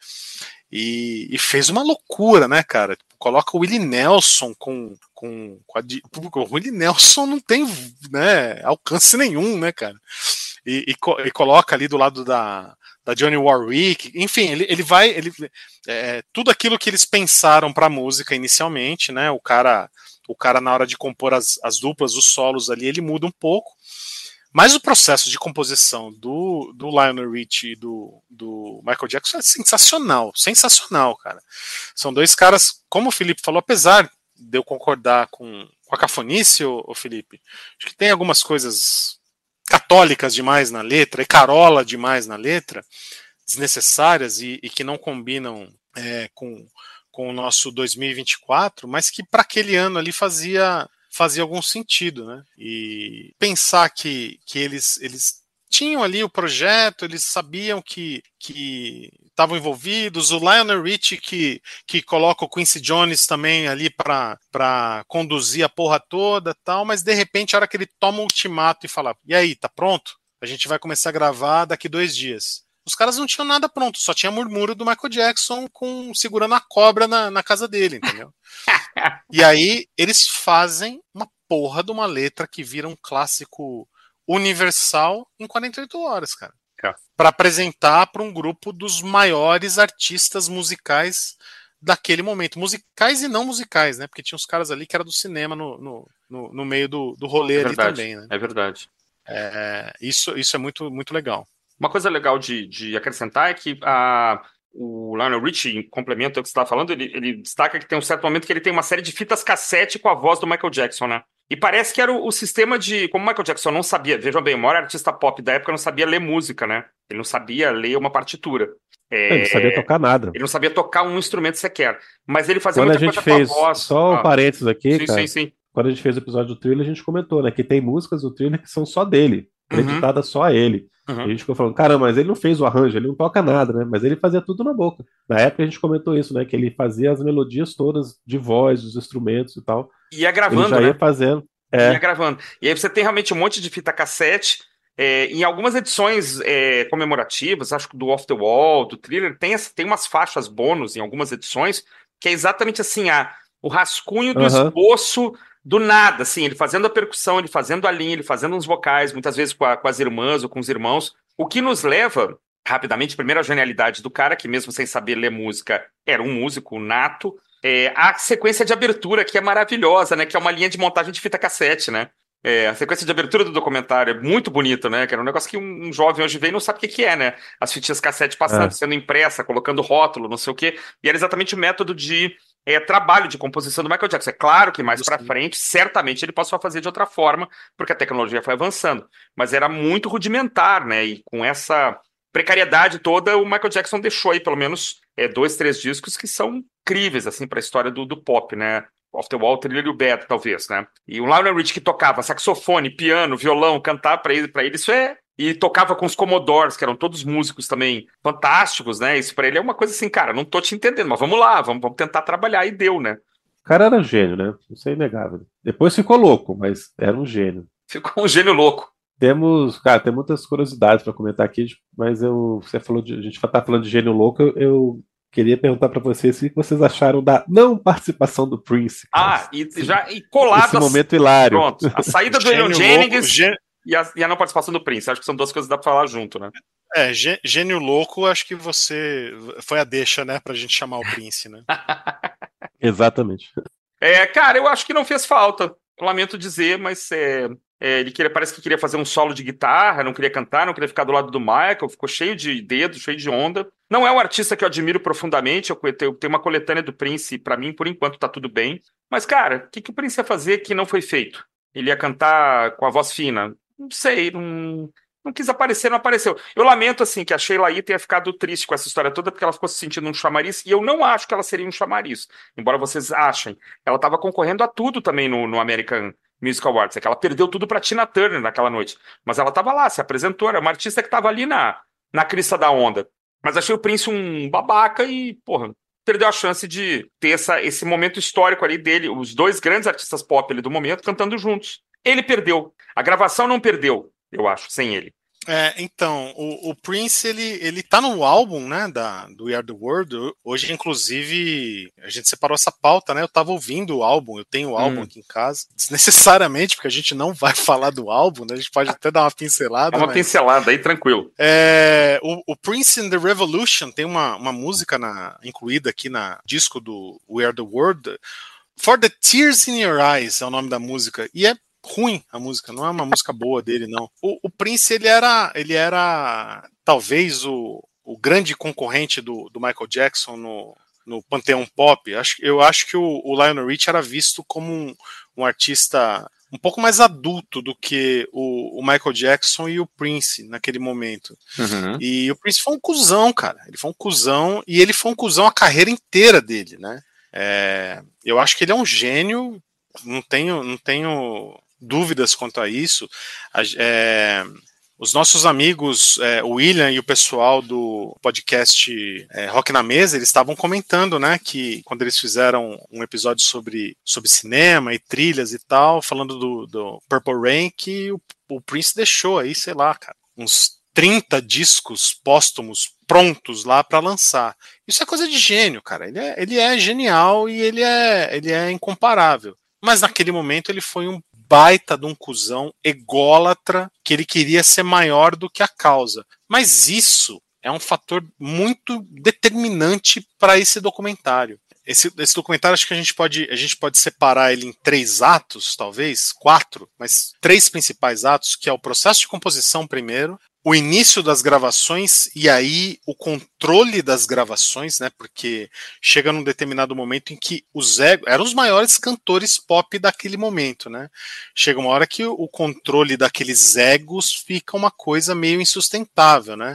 C: e, e fez uma loucura, né, cara? Coloca o Willie Nelson com, com, com a, o Willie Nelson não tem, né, alcance nenhum, né, cara? E, e, e coloca ali do lado da, da Johnny Warwick, enfim, ele, ele vai, ele, é, tudo aquilo que eles pensaram para a música inicialmente, né? O cara, o cara na hora de compor as, as duplas, os solos ali, ele muda um pouco. Mas o processo de composição do, do Lionel Richie e do, do Michael Jackson é sensacional, sensacional, cara. São dois caras, como o Felipe falou, apesar de eu concordar com, com a cafonice, ô, ô Felipe, acho que tem algumas coisas católicas demais na letra, e carola demais na letra, desnecessárias e, e que não combinam é, com, com o nosso dois mil e vinte e quatro, mas que para aquele ano ali fazia... fazia algum sentido, né? E pensar que, que eles, eles tinham ali o projeto, eles sabiam que que estavam envolvidos, o Lionel Richie que, que coloca o Quincy Jones também ali para conduzir a porra toda, tal, mas de repente a hora que ele toma um ultimato e fala, e aí, tá pronto? A gente vai começar a gravar daqui dois dias. Os caras não tinham nada pronto, só tinha murmúrio do Michael Jackson com, segurando a cobra na, na casa dele, entendeu? E aí eles fazem uma porra de uma letra que vira um clássico universal em quarenta e oito horas, cara.
B: É.
C: Para apresentar para um grupo dos maiores artistas musicais daquele momento. Musicais e não musicais, né? Porque tinha uns caras ali que era do cinema no, no, no, no meio do, do rolê
B: É
C: ali
B: verdade,
C: também, né?
B: é verdade.
C: É, isso, isso é muito, muito legal.
B: Uma coisa legal de, de acrescentar é que a, o Lionel Richie, em complemento ao que você estava falando, ele, ele destaca que tem um certo momento que ele tem uma série de fitas cassete com a voz do Michael Jackson, né? E parece que era o, o sistema de... Como o Michael Jackson não sabia... Vejam bem, o maior artista pop da época não sabia ler música, né? Ele não sabia ler uma partitura. É,
A: Ele não sabia tocar nada.
B: Ele não sabia tocar um instrumento sequer. Mas ele fazia
A: Quando a
B: muita
A: gente
B: coisa
A: fez,
B: com a voz.
A: só um
B: Ah,
A: parênteses aqui,
B: sim,
A: cara.
B: sim, sim.
A: Quando a gente fez o episódio do Thriller, a gente comentou, né? Que tem músicas do Thriller que são só dele, acreditadas só a ele.
B: Uhum.
A: E a gente ficou falando, caramba, mas ele não fez o arranjo, ele não toca nada, né? Mas ele fazia tudo na boca. Na época a gente comentou isso, né? Que ele fazia as melodias todas de voz, dos instrumentos e tal.
B: E ia
A: Ele
B: gravando,
A: já
B: né?
A: ia fazendo.
B: Ia
A: É,
B: gravando. E aí você tem realmente um monte de fita cassete. É, em algumas edições é, comemorativas, acho que do Off the Wall, do Thriller, tem, essa- tem umas faixas bônus em algumas edições, que é exatamente assim, a, o rascunho do
A: aham.
B: esboço do nada, assim, ele fazendo a percussão, ele fazendo a linha, ele fazendo uns vocais, muitas vezes com, a- com as irmãs ou com os irmãos, o que nos leva, rapidamente, primeiro a genialidade do cara, que mesmo sem saber ler música, era um músico nato, é, a sequência de abertura, que é maravilhosa, né, que é uma linha de montagem de fita cassete, né? É, a sequência de abertura do documentário é muito bonita, né? Que era um negócio que um, um jovem hoje vê e não sabe o que que é, né? As fitinhas cassete passando,
A: É.
B: sendo impressa, colocando rótulo, não sei o quê. E era exatamente o método de é, trabalho de composição do Michael Jackson. É claro que mais pra frente, certamente ele passou a fazer de outra forma, porque a tecnologia foi avançando. Mas era muito rudimentar, né? E com essa precariedade toda, o Michael Jackson deixou aí pelo menos é, dois, três discos que são incríveis, assim, para a história do, do pop, né? Off the Wall, Thriller e o Bad, talvez, né? E o Lionel Richie que tocava saxofone, piano, violão, cantar para ele, para ele, isso é... E tocava com os Commodores, que eram todos músicos também fantásticos, né? Isso para ele é uma coisa assim, cara, não tô te entendendo, mas vamos lá, vamos, vamos tentar trabalhar, e deu, né?
A: O cara era um gênio, né? Isso é inegável. Depois ficou louco, mas era um gênio.
B: Ficou um gênio louco.
A: Temos, cara, tem muitas curiosidades para comentar aqui, mas eu, você falou de, a gente tá falando de gênio louco, eu, eu queria perguntar para vocês o que vocês acharam da não participação do Prince, cara.
B: Ah, e já e colado...
A: Esse
B: a-
A: momento hilário.
B: Pronto, a saída do Elon
C: Gênio
B: Jennings
C: louco, gê-
B: e, a, e a não participação do Prince. Acho que são duas coisas que dá pra falar junto, né?
C: é, gê- gênio louco, acho que você foi a deixa, né, pra gente chamar o Prince, né?
A: Exatamente.
B: É, cara, eu acho que não fez falta. Lamento dizer, mas é, é, ele queria, parece que queria fazer um solo de guitarra, não queria cantar, não queria ficar do lado do Michael, ficou cheio de dedos, cheio de onda. Não é um artista que eu admiro profundamente, eu tenho, tenho uma coletânea do Prince, pra mim, por enquanto, tá tudo bem. Mas, cara, o que, que o Prince ia fazer que não foi feito? Ele ia cantar com a voz fina? Não sei, não, não quis aparecer, não apareceu. Eu lamento, assim, que a Sheila aí tenha ficado triste com essa história toda, porque ela ficou se sentindo um chamariz, e eu não acho que ela seria um chamariz, embora vocês achem. Ela estava concorrendo a tudo também no, no American Music Awards, é que ela perdeu tudo para Tina Turner naquela noite, mas ela estava lá, se apresentou, era uma artista que estava ali na, na crista da onda. Mas achei o Prince um babaca e, porra, perdeu a chance de ter essa, esse momento histórico ali dele, os dois grandes artistas pop ali do momento cantando juntos. Ele perdeu. A gravação não perdeu, eu acho, sem ele.
C: É, então, o, o Prince, ele, ele tá no álbum, né, da, do We Are The World. Hoje, inclusive, a gente separou essa pauta, né, eu tava ouvindo o álbum, eu tenho o álbum hum. aqui em casa, desnecessariamente, porque a gente não vai falar do álbum, né, a gente pode até dar uma pincelada.
B: É uma
C: mas...
B: pincelada aí, tranquilo.
C: É, o, o Prince in the Revolution tem uma, uma música na, incluída aqui na disco do We Are The World, For the Tears in Your Eyes é o nome da música, e é ruim a música, não é uma música boa dele, não. O, o Prince, ele era, ele era talvez o, o grande concorrente do, do Michael Jackson no, no panteão pop. Acho, eu acho que o, o Lionel Richie era visto como um, um artista um pouco mais adulto do que o, o Michael Jackson e o Prince naquele momento.
B: Uhum.
C: E o Prince foi um cuzão, cara. Ele foi um cuzão, e ele foi um cuzão a carreira inteira dele, né? É, eu acho que ele é um gênio, não tenho, não tenho dúvidas quanto a isso. É, os nossos amigos, é, o William e o pessoal do podcast é, Rock na Mesa, eles estavam comentando, né, que quando eles fizeram um episódio sobre, sobre cinema e trilhas e tal, falando do, do Purple Rain, que o, o Prince deixou aí, sei lá, cara, uns trinta discos póstumos prontos lá para lançar. Isso é coisa de gênio, cara. Ele é, ele é genial e ele é, ele é incomparável. Mas naquele momento ele foi um baita de um cuzão ególatra, que ele queria ser maior do que a causa. Mas isso é um fator muito determinante para esse documentário. Esse, esse documentário, acho que a gente, pode, a gente pode separar ele em três atos, talvez, quatro, mas três principais atos, que é o processo de composição primeiro, o início das gravações e aí o controle das gravações, né? Porque chega num determinado momento em que os egos eram os maiores cantores pop daquele momento, né? Chega uma hora que o controle daqueles egos fica uma coisa meio insustentável, né?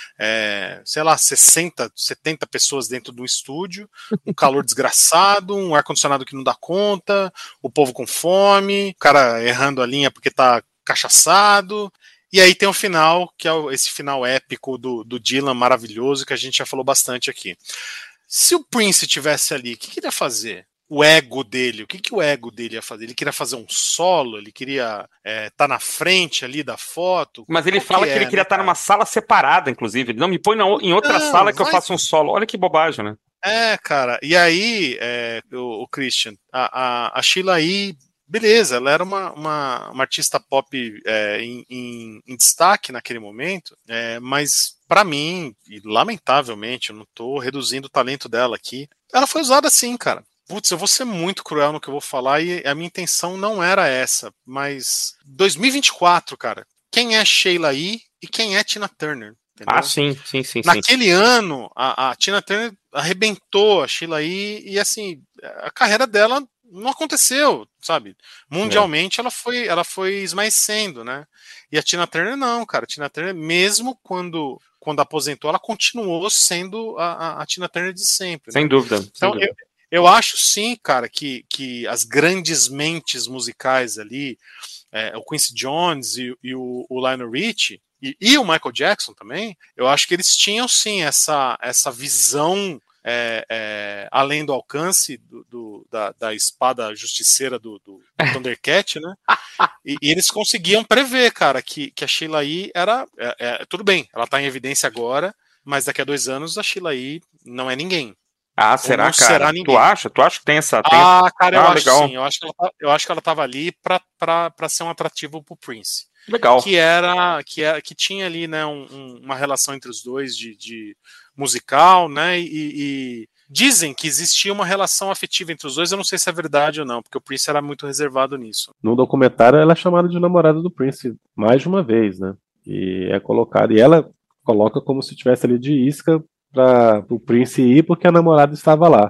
C: É, sei lá, sessenta, setenta pessoas dentro de um estúdio, um calor desgraçado, um ar-condicionado que não dá conta, o povo com fome, o cara errando a linha porque tá cachaçado. E aí tem o final, que é esse final épico do, do Dylan, maravilhoso, que a gente já falou bastante aqui. Se o Prince tivesse ali, o que, que ele ia fazer? O ego dele, o que, que o ego dele ia fazer? Ele queria fazer um solo? Ele queria estar é, tá na frente ali da foto?
B: Mas ele
C: Qual
B: fala
C: que,
B: que
C: é,
B: ele queria
C: né,
B: estar
C: cara?
B: numa sala separada, inclusive. Ele não me põe na, em outra
C: Não,
B: sala que
C: vai...
B: eu faça um solo. Olha que bobagem, né?
C: É, cara. E aí, é, o, o Christian, a, a, a Sheila aí, beleza, ela era uma, uma, uma artista pop é, em, em, em destaque naquele momento, é, mas pra mim, e lamentavelmente, eu não tô reduzindo o talento dela aqui, ela foi usada assim, cara. Putz, eu vou ser muito cruel no que eu vou falar e a minha intenção não era essa, mas dois mil e vinte e quatro, cara, quem é Sheila E. e quem é Tina Turner? Entendeu?
B: Ah, sim, sim, sim.
C: Naquele
B: sim.
C: ano, a, a Tina Turner arrebentou a Sheila E. e assim, a carreira dela não aconteceu, sabe? Mundialmente é. ela foi ela foi esmaecendo, né? E a Tina Turner não, cara. A Tina Turner, mesmo quando, quando aposentou, ela continuou sendo a, a, a Tina Turner de sempre.
B: Sem
C: né?
B: dúvida.
C: Então,
B: sem dúvida.
C: Eu, eu acho sim, cara, que, que as grandes mentes musicais ali, é, o Quincy Jones e, e o, o Lionel Richie, e, e o Michael Jackson também, eu acho que eles tinham sim essa, essa visão É, é, além do alcance do, do, da, da espada justiceira do, do Thundercat, né? E, e eles conseguiam prever, cara, que, que a Sheila E. era. É, é, tudo bem, ela tá em evidência agora, mas daqui a dois anos a Sheila E. não é ninguém.
B: Ah, será,
C: não
B: cara?
C: Será
B: tu acha? Tu acha que tem essa. Tem
C: ah,
B: essa...
C: cara, eu
B: ah,
C: acho
B: legal.
C: sim. Eu acho, que ela, eu acho que ela tava ali pra, pra, pra ser um atrativo pro Prince.
B: Legal.
C: Que era. Que, era, que tinha ali, né, um, um, uma relação entre os dois de. de musical, né, e, e dizem que existia uma relação afetiva entre os dois, eu não sei se é verdade ou não, porque o Prince era muito reservado nisso.
A: No documentário ela é chamada de namorada do Prince mais de uma vez, né, e é colocado, e ela coloca como se estivesse ali de isca para o Prince ir, porque a namorada estava lá.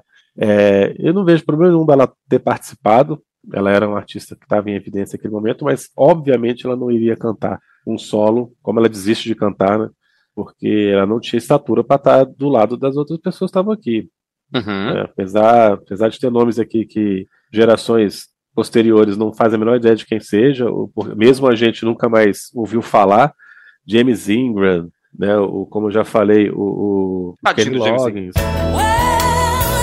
A: É, eu não vejo problema nenhum dela ter participado, ela era uma artista que estava em evidência naquele momento, mas obviamente ela não iria cantar um solo, como ela desiste de cantar, né, porque ela não tinha estatura para estar do lado das outras pessoas que estavam aqui.
B: Uhum.
A: É, apesar, apesar de ter nomes aqui que gerações posteriores não fazem a menor ideia de quem seja, ou, mesmo a gente nunca mais ouviu falar, James Ingram, né, o, como eu já falei, o, o Kenny Loggins.
D: Well,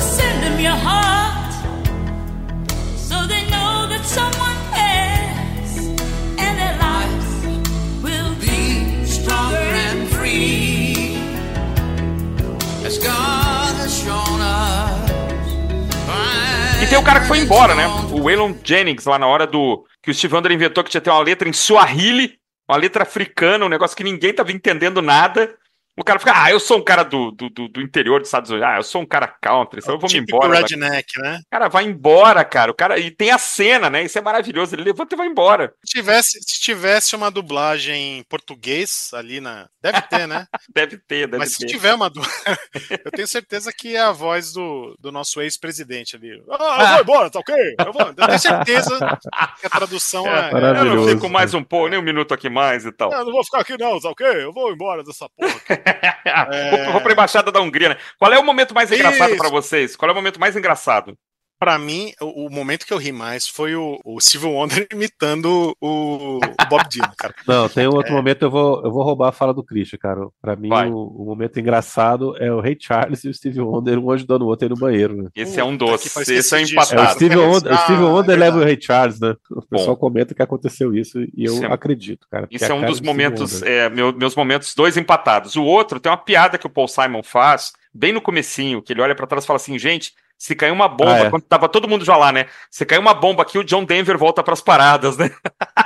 D: your heart, so they know that someone cares, and their lives will be stronger and free, as God has shown us.
B: E tem o cara que foi embora, né? O Waylon Jennings, lá na hora do... que o Steve Wonder inventou que tinha que ter uma letra em Swahili, uma letra africana, um negócio que ninguém tava entendendo nada. O cara fica, ah, eu sou um cara do, do, do interior dos Estados Unidos, ah, eu sou um cara country, então eu vou me embora.
C: Redneck, né?
B: Cara, vai embora, cara. O cara... E tem a cena, né? Isso é maravilhoso. Ele levanta e vai embora.
C: Se tivesse, se tivesse uma dublagem em português ali na... Deve ter, né?
B: Deve ter, deve
C: Mas
B: ter.
C: se tiver uma dublagem... Eu tenho certeza que é a voz do, do nosso ex-presidente ali. Ah, eu vou embora, tá ok? Eu, vou... eu tenho certeza que a tradução é...
B: é eu não fico mais um pouco, nem um minuto aqui mais e tal.
C: Eu não vou ficar aqui não, tá ok? Eu vou embora dessa porra aqui.
B: É... Vou, vou pra Embaixada da Hungria, né? Qual é o momento mais engraçado Isso. pra vocês? Qual é o momento mais engraçado?
C: Pra mim, o, o momento que eu ri mais foi o, o Steve Wonder imitando o, o Bob Dylan, cara.
A: Não, tem um outro é... momento, eu vou, eu vou roubar a fala do Christian, cara. Pra mim, o, o momento engraçado é o Ray Charles e o Steve Wonder, um ajudando o outro aí no banheiro, né?
B: Esse é um doce, esse é um empatado.
A: É, o Steve Wonder, ah, o Steve Wonder é leva o Ray Charles, né? O pessoal Bom, comenta que aconteceu isso e eu é... acredito, cara.
B: Isso é um dos momentos, é, meu, meus momentos, dois empatados. O outro, tem uma piada que o Paul Simon faz, bem no comecinho, que ele olha pra trás e fala assim, gente... Se cair uma bomba, ah, é. quando tava todo mundo já lá, né? Se cair uma bomba aqui, o John Denver volta pras paradas, né?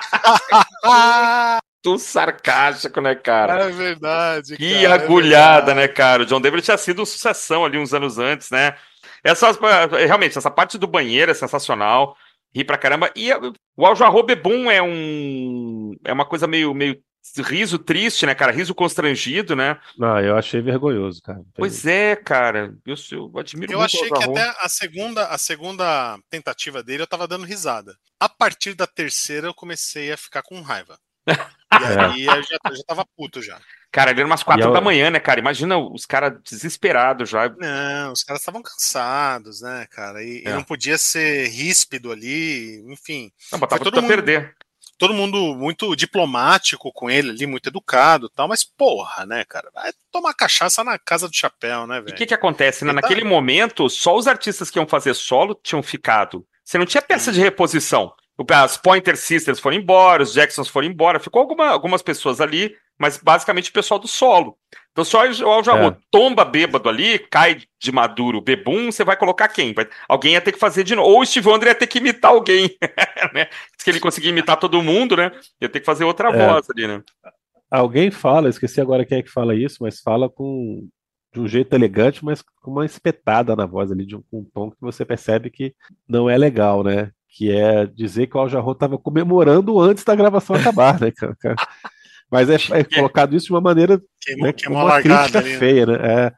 B: Tudo sarcástico, né, cara?
C: É verdade.
B: Que
C: cara,
B: agulhada,
C: é
B: né, cara? O John Denver tinha sido sucessão ali uns anos antes, né? Essas, realmente, essa parte do banheiro é sensacional. Ri pra caramba. E o Al Jarreau Bebum é um. É uma coisa meio. meio riso triste, né, cara? Riso constrangido, né?
A: Não, eu achei vergonhoso, cara.
B: Pois é, cara. Eu, eu admiro
C: eu
B: muito
C: achei que até a segunda, a segunda tentativa dele eu tava dando risada. A partir da terceira eu comecei a ficar com raiva. E aí eu já, eu já tava puto já.
B: Cara, ele era umas quatro eu... da manhã, né, cara? Imagina os caras desesperados já.
C: Não, os caras estavam cansados, né, cara? E, é. e não podia ser ríspido ali, enfim.
B: Não, botava tudo a perder.
C: Todo mundo muito diplomático com ele ali, muito educado e tal, mas porra, né, cara? Vai tomar cachaça na casa do chapéu, né, velho?
B: E o que que acontece, né? Naquele tá... momento, só os artistas que iam fazer solo tinham ficado. Você não tinha peça de reposição. As Pointer Sisters foram embora, os Jacksons foram embora, ficou alguma, algumas pessoas ali, mas basicamente o pessoal do solo. Então só o Al Jarreau é. tomba bêbado ali, cai de maduro, bebum, você vai colocar quem? Vai... Alguém ia ter que fazer de novo. Ou o Steve Wonder ia ter que imitar alguém, né? Diz que ele conseguia imitar todo mundo, né? Ia ter que fazer outra é. voz ali, né?
A: Alguém fala, esqueci agora quem é que fala isso, mas fala com de um jeito elegante, mas com uma espetada na voz ali, de um, com um tom que você percebe que não é legal, né? Que é dizer que o Al Jarreau estava comemorando antes da gravação acabar, né, cara? Mas é, é colocado isso de uma maneira
C: queimou,
A: né,
C: queimou
A: uma crítica ali, feia, né? É,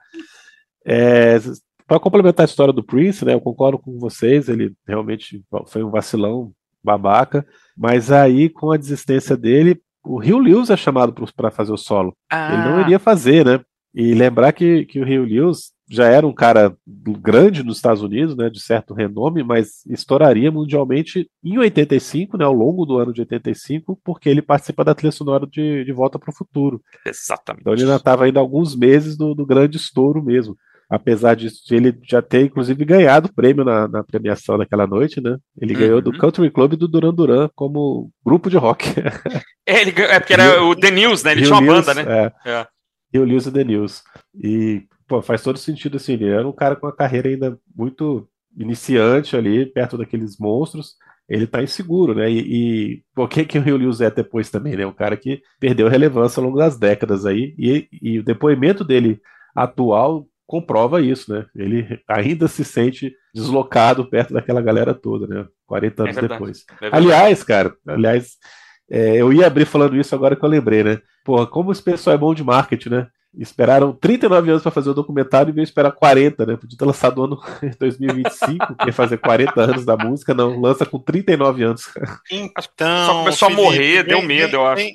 A: é, para complementar a história do Prince, né? Eu concordo com vocês, ele realmente foi um vacilão babaca, mas aí com a desistência dele, o Huey Lewis é chamado para fazer o solo. Ah. Ele não iria fazer, né? E lembrar que, que o Huey Lewis já era um cara grande nos Estados Unidos, né, de certo renome, mas estouraria mundialmente em oitenta e cinco, né, ao longo do ano de oitenta e cinco, porque ele participa da trilha sonora de, de Volta para o Futuro.
B: Exatamente.
A: Então ele ainda estava ainda alguns meses do, do grande estouro mesmo. Apesar disso, ele já ter, inclusive, ganhado o prêmio na, na premiação daquela noite, né? Ele uhum. ganhou do Country Club e do Duran Duran como grupo de rock.
B: É, ele, é porque era o The News, né? Ele tinha uma
A: News,
B: banda, né?
A: É. é. E o Lewis e The News. E, pô, faz todo sentido, assim, ele era um cara com uma carreira ainda muito iniciante ali, perto daqueles monstros. Ele tá inseguro, né? E, e o que que o Huey Lewis é depois também, né? Um cara que perdeu relevância ao longo das décadas aí. E, e o depoimento dele atual comprova isso, né? Ele ainda se sente deslocado perto daquela galera toda, né? quarenta anos é depois. É aliás, cara, aliás, é, eu ia abrir falando isso agora que eu lembrei, né? Porra, como esse pessoal é bom de marketing, né? Esperaram trinta e nove anos para fazer o documentário e veio esperar quarenta, né? Podia ter lançado no ano dois mil e vinte e cinco, que ia fazer quarenta anos da música, não, lança com trinta e nove anos.
C: Então,
B: só começou Felipe, a morrer, vem, deu medo,
C: vem,
B: eu acho.
C: Vem, vem,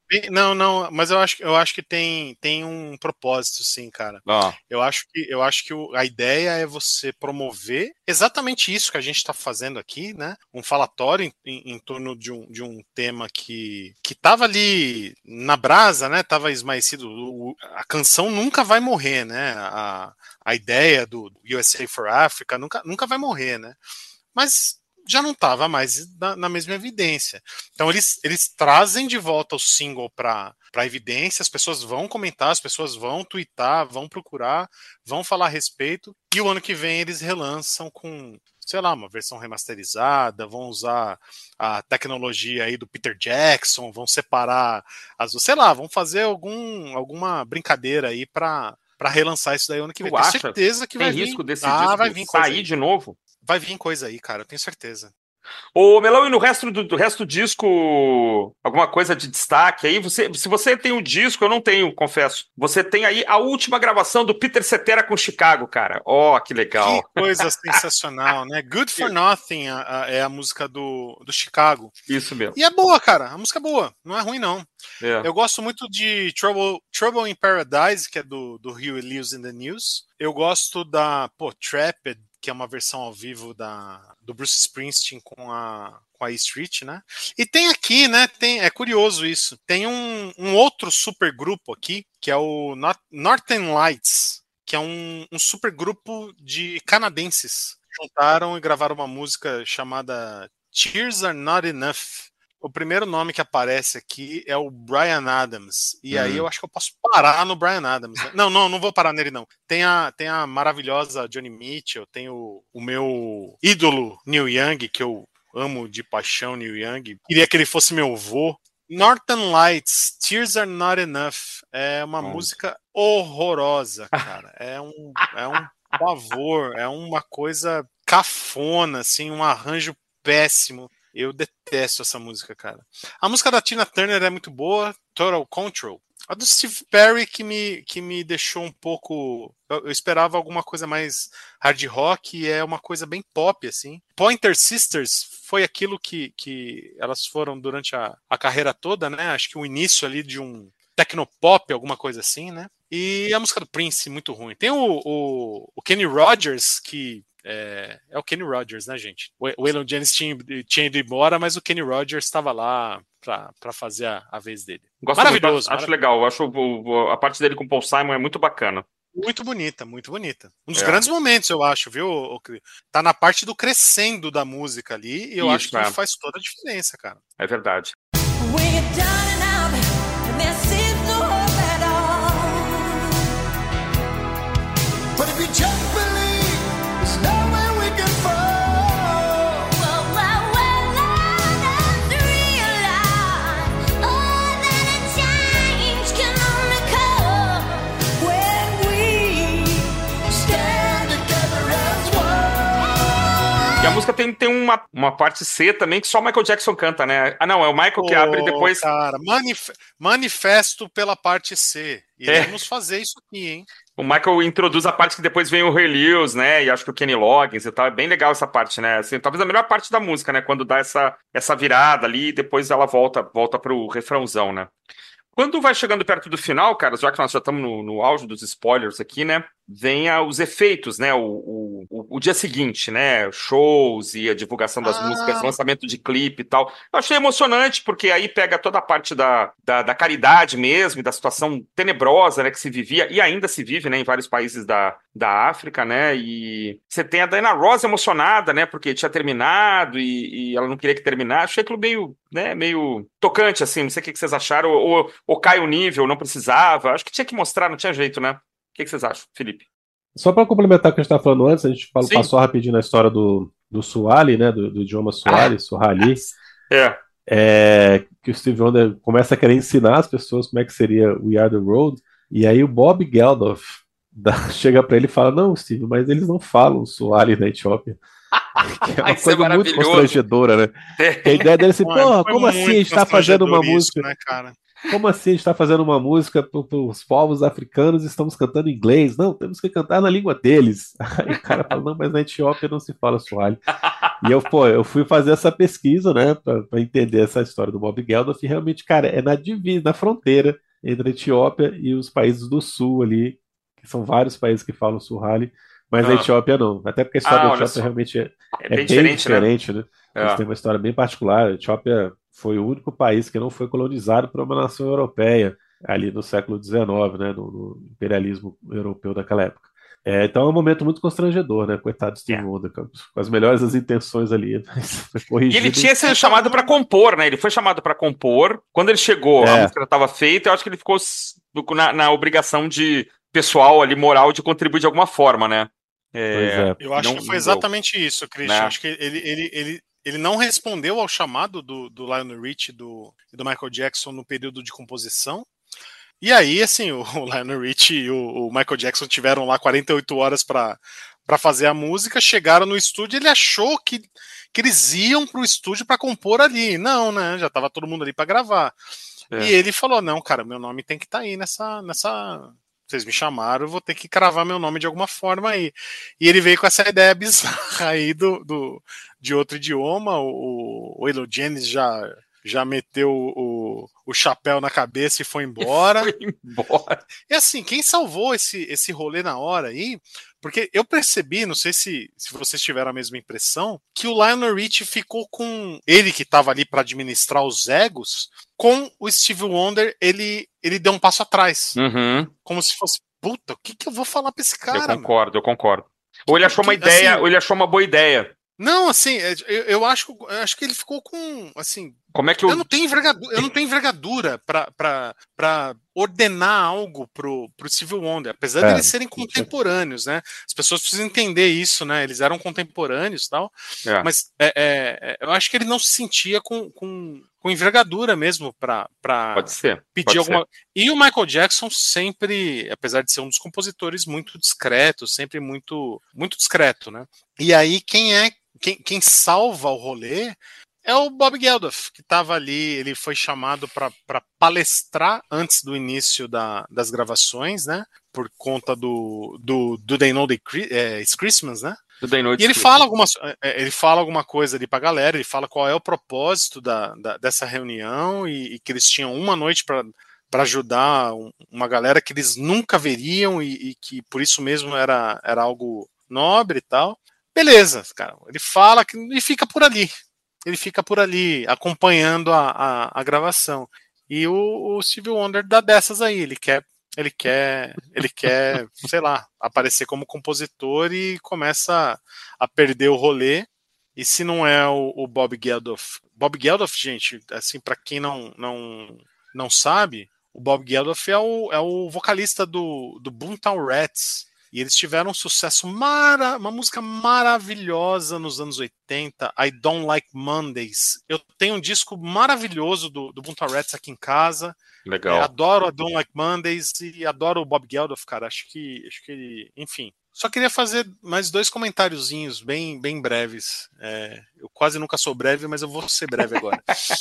C: Não, não, mas eu acho, eu acho que tem, tem um propósito, sim, cara.
B: Ah.
C: Eu acho que, eu acho que o, a ideia é você promover exatamente isso que a gente está fazendo aqui, né? Um falatório em, em, em torno de um, de um tema que que estava ali na brasa, né? Tava esmaecido. O, a canção nunca vai morrer, né? A, a ideia do U S A for Africa nunca, nunca vai morrer, né? Mas já não estava mais na, na mesma evidência. Então eles, eles trazem de volta o single para a evidência, as pessoas vão comentar, as pessoas vão twittar, vão procurar, vão falar a respeito, e o ano que vem eles relançam com, sei lá, uma versão remasterizada, vão usar a tecnologia aí do Peter Jackson, vão separar as, sei lá, vão fazer algum, alguma brincadeira aí para para relançar isso daí ano que vem.
B: Tu
C: Tenho
B: acha?
C: certeza que
B: Tem
C: vai
B: risco
C: vir.
B: desse
C: Ah,
B: disco
C: vai vir coisa
B: sair
C: aí.
B: de novo?
C: Vai vir coisa aí, cara, eu tenho certeza.
B: Ô, Melão, e no resto do, do resto do disco, alguma coisa de destaque aí? Você, se você tem o disco, eu não tenho, confesso. Você tem aí a última gravação do Peter Cetera com Chicago, cara. Ó, oh, que legal.
C: Que coisa sensacional, né? Good for Nothing a, a, é a música do, do Chicago.
B: Isso mesmo.
C: E é boa, cara. A música é boa. Não é ruim, não.
B: É.
C: Eu gosto muito de Trouble, Trouble in Paradise, que é do, do Huey Lewis in the News. Eu gosto da, pô, Trapped, que é uma versão ao vivo da, do Bruce Springsteen com a, com a E Street, né? E tem aqui, né? Tem, é curioso isso. Tem um, um outro supergrupo aqui, que é o Not, Northern Lights, que é um, um supergrupo de canadenses. Juntaram e gravaram uma música chamada Tears Are Not Enough. O primeiro nome que aparece aqui é o Bryan Adams. E hum. aí eu acho que eu posso parar no Bryan Adams. Né? Não, não, não vou parar nele, não. Tem a, tem a maravilhosa Johnny Mitchell, tem o, o meu ídolo Neil Young, que eu amo de paixão, Neil Young. Queria que ele fosse meu avô. Northern Lights, Tears Are Not Enough. É uma hum. música horrorosa, cara. É um, é um pavor, é uma coisa cafona, assim, um arranjo péssimo. Eu detesto essa música, cara. A música da Tina Turner é muito boa, Total Control. A do Steve Perry que me, que me deixou um pouco... Eu, eu esperava alguma coisa mais hard rock e é uma coisa bem pop, assim. Pointer Sisters foi aquilo que, que elas foram durante a, a carreira toda, né? Acho que o início ali de um tecnopop, alguma coisa assim, né? E a música do Prince, muito ruim. Tem o, o, o Kenny Rogers, que... É, é o Kenny Rogers, né, gente? O Waylon Jennings tinha, tinha ido embora, mas o Kenny Rogers estava lá para fazer a, a vez dele.
B: Gosto
C: maravilhoso.
B: Muito, acho legal. Acho o, a parte dele com o Paul Simon é muito bacana.
C: Muito bonita, muito bonita. Um dos
B: é.
C: grandes momentos, eu acho, viu? Tá na parte do crescendo da música ali, e eu
B: Isso,
C: acho que
B: é.
C: faz toda a diferença, cara.
B: É verdade.
D: But if you just believe, there's nowhere we can fall. Well, well, well, learn to realize all that a change can only come when we stand together as one.
B: E a música tem, tem uma, uma parte C também que só o Michael Jackson canta, né? Ah, não, é o Michael que oh, abre e depois...
C: Cara, manif- manifesto pela parte C. Iremos é. fazer isso aqui, hein?
B: O Michael introduz a parte que depois vem o Huey Lewis, né? E acho que o Kenny Loggins e tal. É bem legal essa parte, né? Assim, talvez a melhor parte da música, né? Quando dá essa, essa virada ali e depois ela volta, volta pro refrãozão, né? Quando vai chegando perto do final, cara, já que nós já estamos no, no auge dos spoilers aqui, né? Vem a, os efeitos, né? O, o, o, o dia seguinte, né? Shows e a divulgação das ah. músicas, lançamento de clipe e tal. Eu achei emocionante, porque aí pega toda a parte da, da, da caridade mesmo, e da situação tenebrosa, né? Que se vivia, e ainda se vive, né? Em vários países da, da África, né? E você tem a Diana Ross emocionada, né? Porque tinha terminado e, e ela não queria que terminasse. Achei aquilo meio, né? Meio tocante, assim. Não sei o que vocês acharam. Ou, ou, ou cai o nível, não precisava. Acho que tinha que mostrar, não tinha jeito, né? O que, que vocês acham, Felipe?
A: Só para complementar o que a gente estava falando antes, a gente falou, passou rapidinho na história do, do Suali, né, do, do idioma Suali, ah, Suali,
B: é.
A: É, que o Steve Wonder começa a querer ensinar as pessoas como é que seria We Are The Road, e aí o Bob Geldof dá, chega para ele e fala, não, Steve, mas eles não falam Suali na Etiópia. Que é uma coisa é muito constrangedora, né? É. A ideia dele é assim, porra, como assim a gente está fazendo uma música...
C: Né, cara?
A: Como assim a gente está fazendo uma música para os povos africanos e estamos cantando em inglês? Não, temos que cantar na língua deles. Aí o cara fala, não, mas na Etiópia não se fala Swahili. E eu, pô, eu fui fazer essa pesquisa, né, pra, pra entender essa história do Bob Geldof, e realmente, cara, é na divisa, na fronteira entre a Etiópia e os países do sul ali, que são vários países que falam Swahili, mas a
B: Ah,
A: Etiópia não. Até porque a história da
B: ah, olha
A: Etiópia
B: só.
A: realmente é,
B: É
A: é
B: bem
A: bem
B: diferente, né?
A: diferente, né? Eles têm
B: É.
A: uma história bem particular. A Etiópia foi o único país que não foi colonizado por uma nação europeia ali no século dezenove, né, no, no imperialismo europeu daquela época. É, então é um momento muito constrangedor, né? Coitado do Steve
B: É.
A: Wonder, cara, com as melhores das intenções ali, mas foi
B: E ele
A: corrigido.
B: tinha sido
C: Então,
B: chamado para compor, né? Ele foi chamado para compor. Quando ele chegou, a
A: É,
B: música já estava feita. Eu acho que ele ficou s- na, na obrigação de pessoal ali, moral, de contribuir de alguma forma, né?
A: pois
B: É,
A: é.
C: eu
B: e
C: acho
B: não,
C: que foi
B: não deu,
C: exatamente isso, Christian.
B: né?
C: Acho que ele, ele, ele, ele não respondeu ao chamado do, do Lionel Richie e do, do Michael Jackson no período de composição. E aí, assim, o, o Lionel Richie e o, o Michael Jackson tiveram lá quarenta e oito horas para para fazer a música, chegaram no estúdio, ele achou que, que eles iam pro estúdio para compor ali. Não, né? Já tava todo mundo ali para gravar. E
B: É.
C: ele falou: "Não, cara, meu nome tem que estar tá aí nessa nessa vocês me chamaram, eu vou ter que cravar meu nome de alguma forma aí". E ele veio com essa ideia bizarra aí do, do de outro idioma. O, o Waylon Jennings já já meteu o, o chapéu na cabeça e foi
B: E
C: embora.
B: foi embora.
C: E assim, quem salvou esse, esse rolê na hora aí, porque eu percebi, não sei se, se vocês tiveram a mesma impressão, que o Lionel Richie ficou com ele que estava ali para administrar os egos, com o Steve Wonder, ele, ele deu um passo atrás.
B: Uhum.
C: Como se fosse, puta, o que, que eu vou falar pra esse
B: Eu
C: cara, meu?
B: concordo, eu concordo. Ou
C: Que,
B: ele achou uma
C: que,
B: ideia,
C: assim,
B: ou ele achou uma boa ideia.
C: não, assim, é, eu, eu acho, eu acho que ele ficou com, assim,
B: Como é que
C: eu
B: o.
C: não tenho envergadura, eu não tenho envergadura para ordenar algo pro, pro Steve Wonder, apesar de
A: É,
C: eles serem contemporâneos, né? As pessoas precisam entender isso, né? Eles eram contemporâneos e tal,
B: É,
C: mas é, é, eu acho que ele não se sentia com, com, com envergadura mesmo para
B: pode ser,
C: pedir
B: pode
C: alguma.
B: ser.
C: E o Michael Jackson sempre, apesar de ser um dos compositores muito discreto, sempre muito, muito discreto, né? E aí quem é quem, quem salva o rolê é o Bob Geldof, que estava ali, ele foi chamado para palestrar antes do início da, das gravações, né? Por conta do, do, do They Know They, é, It's Christmas, né?
B: Do Day
C: E
B: Noite
C: ele fala, algumas, ele fala alguma coisa ali pra galera, ele fala qual é o propósito da, da dessa reunião e, e que eles tinham uma noite para para ajudar uma galera que eles nunca veriam e, e que por isso mesmo era, era algo nobre e tal. Beleza, cara. Ele fala que, e fica por ali. Ele fica por ali acompanhando a, a, a gravação. E o, o Stevie Wonder dá dessas aí. Ele quer, ele quer, ele quer, sei lá, aparecer como compositor e começa a perder o rolê. E se não é o, o Bob Geldof, Bob Geldof, gente, assim, para quem não, não, não sabe, o Bob Geldof é o, é o vocalista do, do Boomtown Rats. E eles tiveram um sucesso, mara, uma música maravilhosa nos anos oitenta, I Don't Like Mondays. Eu tenho um disco maravilhoso do, do Boomtown Rats aqui em casa.
B: Legal.
C: É, adoro I Don't Like Mondays e adoro o Bob Geldof, cara. Acho que, acho que, enfim. Só queria fazer mais dois comentáriozinhos bem, bem breves. É, eu quase nunca sou breve, mas eu vou ser breve agora.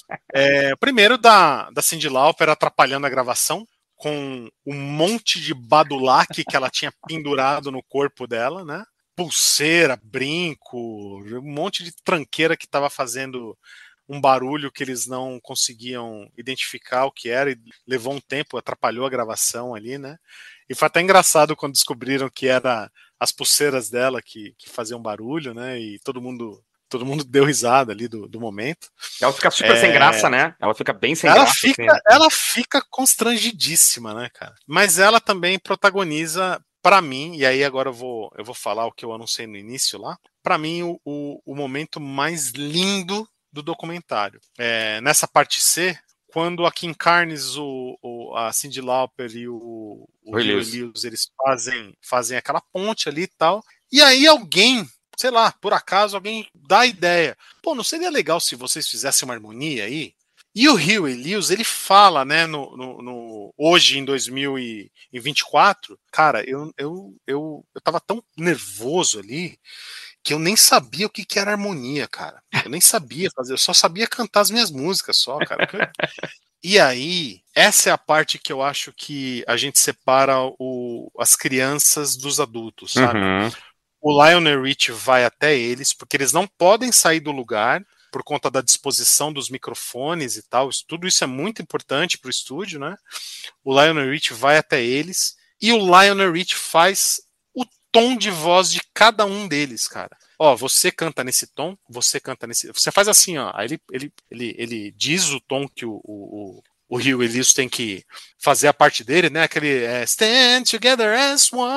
C: É, primeiro da, da Cyndi Lauper atrapalhando a gravação, com um monte de badulaque que ela tinha pendurado no corpo dela, né? Pulseira, brinco, um monte de tranqueira que estava fazendo um barulho que eles não conseguiam identificar o que era e levou um tempo, atrapalhou a gravação ali, né? E foi até engraçado quando descobriram que era as pulseiras dela que, que faziam barulho, né? E todo mundo todo mundo deu risada ali do, do momento.
B: Ela fica super é... sem graça, né? Ela fica bem sem
C: ela
B: graça.
C: Fica,
B: assim.
C: Ela fica constrangidíssima, né, cara? Mas ela também protagoniza, para mim, e aí agora eu vou, eu vou falar o que eu anunciei no início lá, para mim o, o, o momento mais lindo do documentário. É, nessa parte C, quando a Kim Carnes, o, o, a Cyndi Lauper e o, o Rio Lewis, eles fazem, fazem aquela ponte ali e tal, e aí alguém, sei lá, por acaso alguém dá a ideia, pô, não seria legal se vocês fizessem uma harmonia aí? E o Huey Lewis, ele fala, né, no, no, no, hoje em dois mil e vinte e quatro, cara, eu, eu, eu, eu tava tão nervoso ali que eu nem sabia o que, que era harmonia, cara. Eu nem sabia fazer, eu só sabia cantar as minhas músicas só, cara. E aí, essa é a parte que eu acho que a gente separa o, as crianças dos adultos, sabe?
B: Uhum.
C: o Lionel Rich vai até eles, porque eles não podem sair do lugar por conta da disposição dos microfones e tal. Isso, tudo isso é muito importante para o estúdio, né? O Lionel Rich vai até eles e o Lionel Rich faz o tom de voz de cada um deles, cara. Ó, você canta nesse tom, você canta nesse... Você faz assim, ó. Aí ele, ele, ele, ele diz o tom que o, o, o Rio Elias tem que fazer a parte dele, né? Aquele é, Stand Together as One.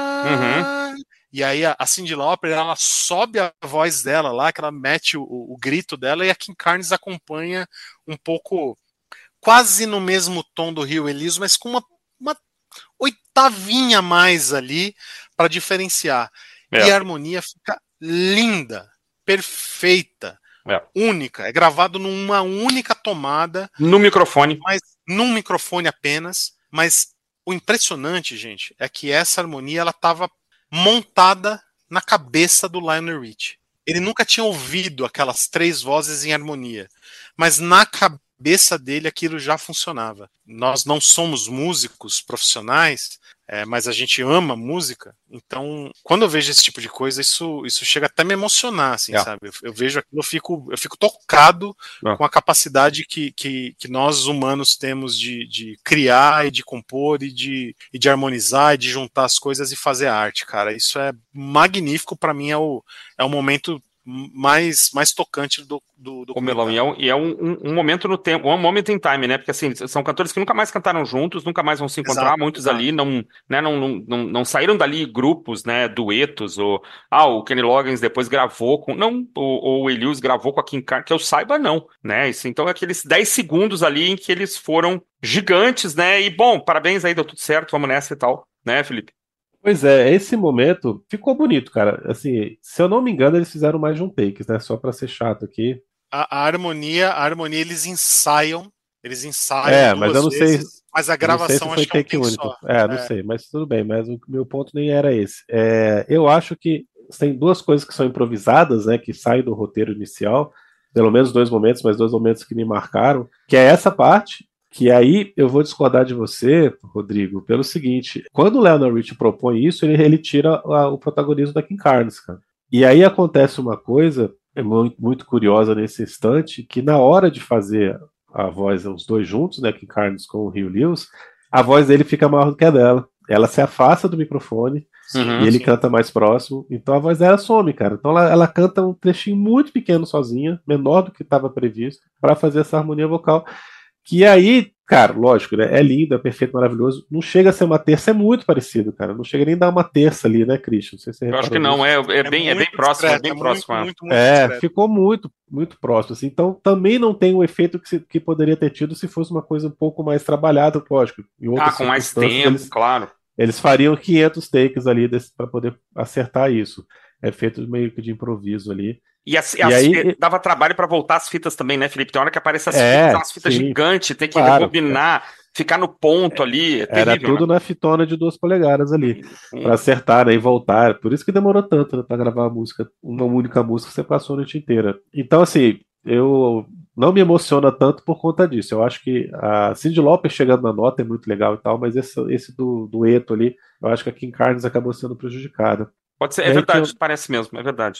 B: Uhum.
C: E aí a, a Cyndi Lauper, ela sobe a voz dela lá, que ela mete o, o, o grito dela, e a Kim Carnes acompanha um pouco, quase no mesmo tom do Rio Elias, mas com uma, uma oitavinha a mais ali para diferenciar.
B: É.
C: E a harmonia fica linda, perfeita,
B: É.
C: única. É gravado numa única tomada.
B: No microfone.
C: Mas num microfone apenas. Mas o impressionante, gente, é que essa harmonia ela estava montada na cabeça do Lionel Rich. Ele nunca tinha ouvido aquelas três vozes em harmonia. Mas na cabeça dele aquilo já funcionava. Nós não somos músicos profissionais, É, mas a gente ama música, então quando eu vejo esse tipo de coisa, isso, isso chega até a me emocionar, assim,
B: é.
C: sabe? Eu, eu vejo aquilo, eu fico, eu fico tocado
B: é.
C: com a capacidade que, que, que nós humanos temos de, de criar e de compor e de, e de harmonizar e de juntar as coisas e fazer arte, cara. Isso é magnífico, pra mim é o, é o momento mais, mais tocante do, do, do
B: Ô, Melão, e é, um, e é um, um, um momento no tempo, um moment in time, né? Porque assim, são cantores que nunca mais cantaram juntos, nunca mais vão se encontrar,
C: Exato,
B: muitos
C: exato.
B: ali não, né, não, não, não, não saíram dali grupos, né, duetos, ou ah, o Kenny Loggins depois gravou com, não, ou, ou o Elias gravou com a Kim Carnes, que eu saiba não, né? Isso, então é aqueles dez segundos ali em que eles foram gigantes, né? E bom, parabéns aí, deu tudo certo, vamos nessa e tal, né, Felipe?
A: Pois é, esse momento ficou bonito, cara. Assim, se eu não me engano, eles fizeram mais de um take, né? Só pra ser chato aqui.
C: A, a harmonia, a harmonia eles ensaiam, eles ensaiam
A: É,
C: duas
A: mas eu não sei,
C: vezes, mas a
A: eu não sei se
C: gravação
A: foi
C: acho que é um
A: take
C: take
A: único.
C: só.
A: É, não sei, mas tudo bem. Mas o meu ponto nem era esse. É, eu acho que tem duas coisas que são improvisadas, né? Que saem do roteiro inicial. Pelo menos dois momentos, mas dois momentos que me marcaram. Que é essa parte. Que aí eu vou discordar de você, Rodrigo, pelo seguinte: quando o Lionel Rich propõe isso, ele, ele tira a, o protagonismo da Kim Carnes, cara. E aí acontece uma coisa muito, muito curiosa nesse instante, que na hora de fazer a voz, os dois juntos, né, Kim Carnes com o Rio Lewis, a voz dele fica maior do que a dela. Ela se afasta do microfone
B: Uhum.
A: e ele
C: sim.
A: canta mais próximo, então a voz dela some, cara. Então ela, ela canta um trechinho muito pequeno sozinha, menor do que estava previsto, para fazer essa harmonia vocal. Que aí, cara, lógico, né? É lindo, é perfeito, maravilhoso. Não chega a ser uma terça, é muito parecido, cara. Não chega nem a dar uma terça ali, né, Christian? Não sei se você
B: Eu acho que
A: reparou
B: não,
A: nisso.
B: é, é, bem, é bem
C: muito
B: próximo, é
C: discreto,
B: bem
C: muito,
B: próximo. é.
C: muito, muito
A: É,
C: discreto.
A: ficou muito, muito próximo. Assim. Então também não tem o efeito que, se- que poderia ter tido se fosse uma coisa um pouco mais trabalhada, lógico. Em
B: Ah,
A: outras
B: com mais
A: circunstâncias,
B: tempo,
A: eles,
B: claro.
A: eles fariam quinhentos takes ali para poder acertar isso. É feito meio que de improviso ali.
B: E, as,
A: E
B: as-
A: aí,
B: dava trabalho pra voltar as fitas também, né, Felipe? Tem hora que aparecem as fitas,
A: é,
B: umas fitas
A: sim,
B: gigantes, tem que
A: claro.
B: rebobinar, ficar no ponto ali, é
A: Era
B: terrível, né?
A: tudo na fitona de duas polegadas ali,
B: Hum.
A: para acertar, né, e voltar. Por isso que demorou tanto, né, para gravar a música, uma única música, você passou a noite inteira. Então, assim, eu não me emociona tanto por conta disso. Eu acho que a Cyndi Lauper chegando na nota é muito legal e tal, mas esse, esse do dueto ali, eu acho que a Kim Carnes acabou sendo prejudicada.
B: Pode ser,
A: E
B: é
A: aí
B: verdade,
A: tinha-
B: parece mesmo, é verdade.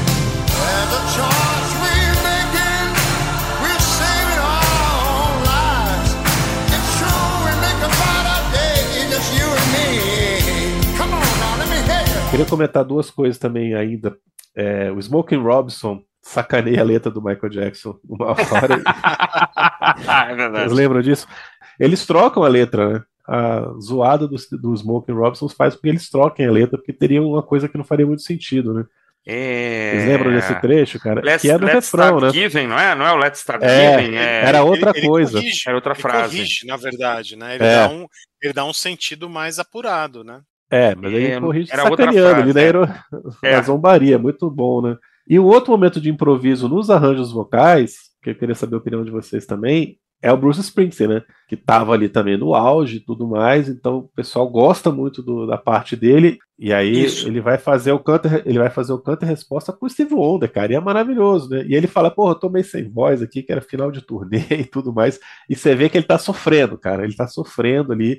D: And the choice we're making, we're saving our lives. It's true, we make a brighter day, just you and me. Come on now, let me hear you.
A: Queria comentar duas coisas também ainda. É, o Smokey Robinson sacaneia a letra do Michael Jackson uma hora.
B: é
A: Vocês
B: verdade.
A: lembram disso? Eles trocam a letra, né? A zoada do, do Smokey Robinson faz com que eles troquem a letra, porque teria uma coisa que não faria muito sentido, né? Vocês lembram desse
B: É...
A: trecho, cara?
B: Let's,
A: que é no
B: let's
A: refrão,
B: Start
A: né?
B: Giving, não é? Não é o Let's Start
A: É,
B: Giving? É...
A: era outra
C: ele, ele
A: coisa.
C: Corrige,
B: Era outra
C: ele
B: frase.
C: corrige, na verdade, né? Ele,
A: É.
C: dá um, ele dá um sentido mais apurado, né?
A: É, mas ele
B: É,
A: corrige
B: era outra
A: sacaneando ali,
B: frase,
A: né?
B: é.
A: Na
B: É.
A: zombaria, muito bom, né? E o outro momento de improviso nos arranjos vocais, que eu queria saber a opinião de vocês também, é o Bruce Springsteen, né? Que tava ali também no auge e tudo mais, então o pessoal gosta muito do- da parte dele, e aí
B: Isso.
A: ele vai fazer o canto, ele vai fazer o canto e resposta com o Steve Wonder, cara, e é maravilhoso, né? E ele fala, porra, eu tô meio sem voz aqui, que era final de turnê e tudo mais, e você vê que ele tá sofrendo, cara, ele tá sofrendo ali,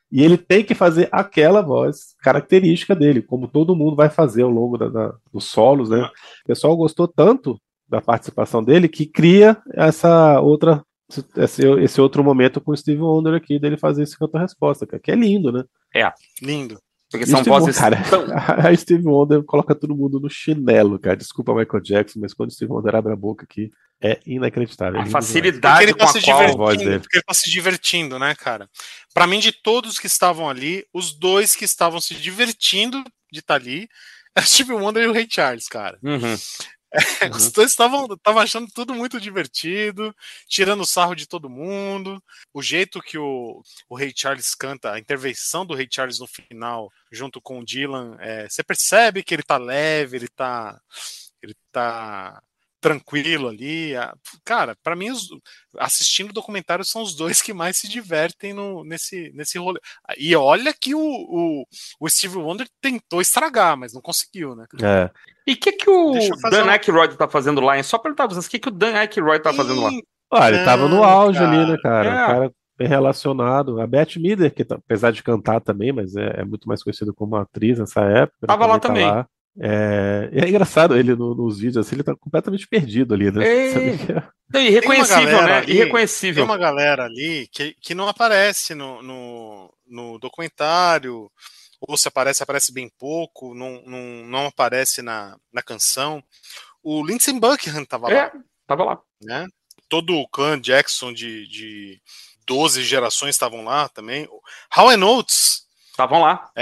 A: E ele tem que fazer aquela voz característica dele, como todo mundo vai fazer ao longo da, da, dos solos, né? O pessoal gostou tanto da participação dele que cria essa outra, esse, esse outro momento com o Steve Wonder aqui, dele fazer esse canto-resposta, cara, que é lindo, né?
B: É.
C: Lindo.
B: Porque
A: E
B: são
A: Steve
B: vozes
A: Wonder,
B: tão...
A: cara, a Steve Wonder coloca todo mundo no chinelo, cara. Desculpa Michael Jackson, mas quando o Steve Wonder abre a boca aqui, é inacreditável. É
B: A
A: lindo demais.
C: Porque
B: facilidade
C: ele
B: com
C: tá
B: a
C: se
B: qual...
A: A voz
C: divertindo,
A: dele.
C: porque ele tá se divertindo, né, cara? Pra mim, de todos que estavam ali, os dois que estavam se divertindo de estar ali é o Steve Wonder e o Ray Charles, cara.
B: Uhum.
C: Uhum. Os dois estavam achando tudo muito divertido, tirando sarro de todo mundo. O jeito que o, o Ray Charles canta, a intervenção do Ray Charles no final, junto com o Dylan, é, você percebe que ele tá leve, ele tá, ele tá tranquilo ali. Cara, pra mim, os, assistindo o documentário, são os dois que mais se divertem no, nesse, nesse rolê. E olha que o, o, o Steve Wonder tentou estragar, mas não conseguiu, né?
A: É.
B: E o que, que o Dan
C: uma...
B: Aykroyd tá fazendo lá, hein? Só perguntar pra vocês, o que, que o Dan Aykroyd tá fazendo lá?
A: Ah, ele tava no auge
C: cara.
A: ali, né, cara?
B: É.
A: O cara bem relacionado. A Bette Midler, que apesar de cantar também, mas é, é muito mais conhecido como atriz nessa época.
B: Tava lá
A: tá
B: também.
A: Lá. É, e é engraçado ele no, nos vídeos, assim, ele tá completamente perdido ali, né?
B: É.
A: Que é...
B: Não, irreconhecível, né?
C: Ali,
B: Irreconhecível.
C: tem uma galera ali que, que não aparece no, no, no documentário, ou se aparece, aparece bem pouco, não, não, não aparece na, na canção. O Lindsey Buckingham tava
B: É,
C: lá.
B: tava lá.
C: Né? Todo o clã Jackson de, de doze gerações estavam lá também. Hall and Oates
B: estavam lá.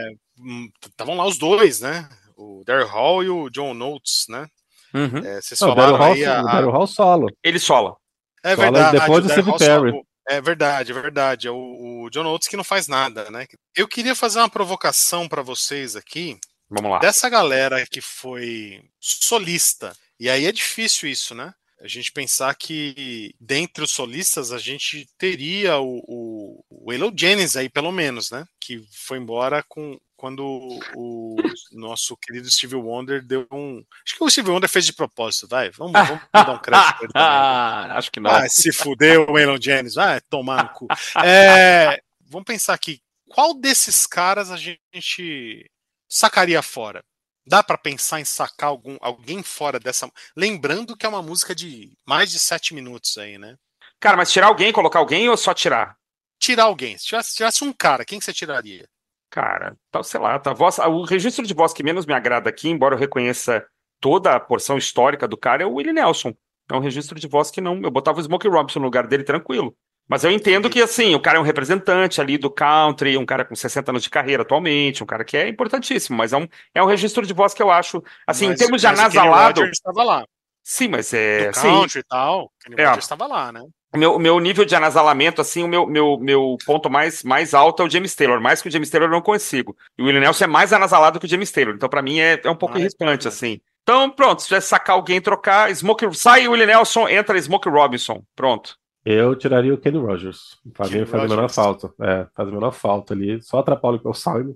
C: Estavam é, lá os dois, né? O Daryl Hall e o John Oates, né?
B: Uhum.
C: É, vocês
A: Não,
C: falaram
A: o Daryl
C: aí
A: Hall,
C: a,
A: o Daryl Hall solo.
B: Ele sola.
C: É
A: Sola
C: verdade.
A: depois do Steve Perry.
C: Solo, é verdade, é verdade. É o, o John Oates que não faz nada, né? Eu queria fazer uma provocação para vocês aqui.
B: Vamos lá.
C: Dessa galera que foi solista. E aí é difícil isso, né? A gente pensar que dentre os solistas a gente teria o, o, o Waylon Jennings aí, pelo menos, né? Que foi embora com, quando o nosso querido Steve Wonder deu um... Acho que o Steve Wonder fez de propósito, vai. Vamos, vamos dar um crédito pra ele também.
B: Acho que não.
C: Ah, se fudeu o Waylon Jennings, vai tomar no cu. É, vamos pensar aqui, qual desses caras a gente sacaria fora? Dá pra pensar em sacar algum, alguém fora dessa... Lembrando que é uma música de mais de sete minutos aí, né?
B: Cara, mas tirar alguém, colocar alguém ou só tirar?
C: Tirar alguém. Se tivesse, se tivesse um cara, quem que você tiraria?
B: Cara, tá, sei lá, tá, voz, o registro de voz que menos me agrada aqui, embora eu reconheça toda a porção histórica do cara, é o Willie Nelson. É um registro de voz que não... Eu botava o Smokey Robinson no lugar dele tranquilo. Mas eu entendo que, assim, o cara é um representante ali do country, um cara com sessenta anos de carreira atualmente, um cara que é importantíssimo, mas é um, é um registro de voz que eu acho, assim,
C: mas,
B: em termos de
C: mas
B: anasalado...
C: O Kenny estava lá.
B: Sim, mas é...
C: Do country e tal, o Kenny
B: é.
C: Rogers estava lá, né?
B: O meu, meu nível de anasalamento, assim, o meu, meu, meu ponto mais, mais alto é o James Taylor, mais que o James Taylor eu não consigo. E o Willie Nelson é mais anasalado que o James Taylor, então pra mim é, é um pouco irritante, assim. Então, pronto, se tivesse sacar alguém, trocar, Smokey, sai o Willie Nelson, entra Smokey Robinson, pronto.
A: Eu tiraria o Kenny Rogers. Pra mim faz a menor falta. É, faz a menor falta ali. Só atrapalha o que é o Simon.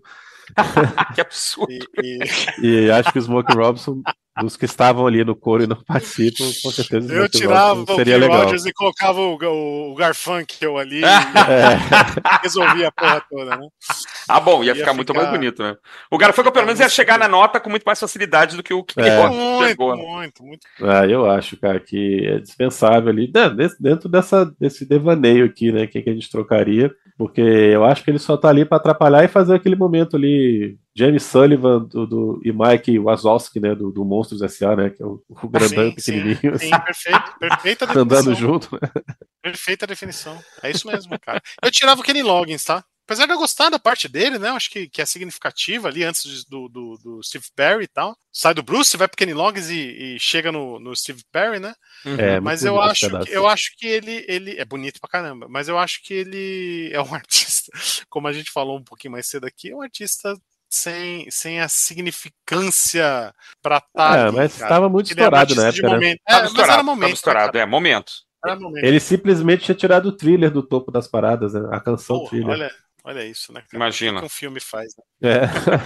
B: Que absurdo.
C: E, e...
A: e acho que o Smokey Robinson, dos que estavam ali no coro e não participam, com certeza
C: eu
A: o
C: tirava
A: Robinson
C: o
A: seria
C: Kenny
A: legal.
C: Rogers e colocava o, o, o Garfunkel ali e resolvia a porra toda, né?
B: Ah, bom, ia,
C: ia
B: ficar,
C: ficar
B: muito mais bonito, né? O Garfunkel pelo menos ia chegar na nota com muito mais facilidade do que o Kenny
A: É.
B: Rogers chegou.
C: Muito, muito, muito.
A: Ah, eu acho, cara, que é dispensável ali, dentro dessa, desse devaneio aqui, né, que, que a gente trocaria, porque eu acho que ele só tá ali para atrapalhar e fazer aquele momento ali, James Sullivan do, do, e Mike Wazowski, né, do, do Monstros S A, né, que é o, o grandão
C: sim,
A: pequenininho,
C: sim,
A: assim,
C: sim, perfeito, perfeita definição.
A: andando junto, né?
C: Perfeita definição, é isso mesmo, cara. Eu tirava o Kenny Loggins, tá? Apesar de eu gostar da parte dele, né? Acho que, que é significativa ali antes de, do, do, do Steve Perry e tal. Sai do Bruce, vai pro Kenny Loggins e, e chega no, no Steve Perry, né?
A: É,
C: mas eu acho, que, eu acho que ele, ele é bonito pra caramba, mas eu acho que ele é um artista, como a gente falou um pouquinho mais cedo aqui, é um artista sem, sem a significância pra estar
A: É,
C: ali,
A: mas
C: cara.
A: estava muito
C: Ele é um
A: estourado na
C: artista
A: época,
C: de
A: né?
C: momento.
B: Tava
C: É, mas
B: estourado,
C: era momento,
B: tava estourado,
C: né,
B: é, momento.
C: era momento.
A: Ele simplesmente tinha tirado o Thriller do topo das paradas, né? A canção
C: Porra,
A: Thriller.
C: olha, olha isso, né, cara?
B: Imagina.
C: O que um filme faz, né?
A: É.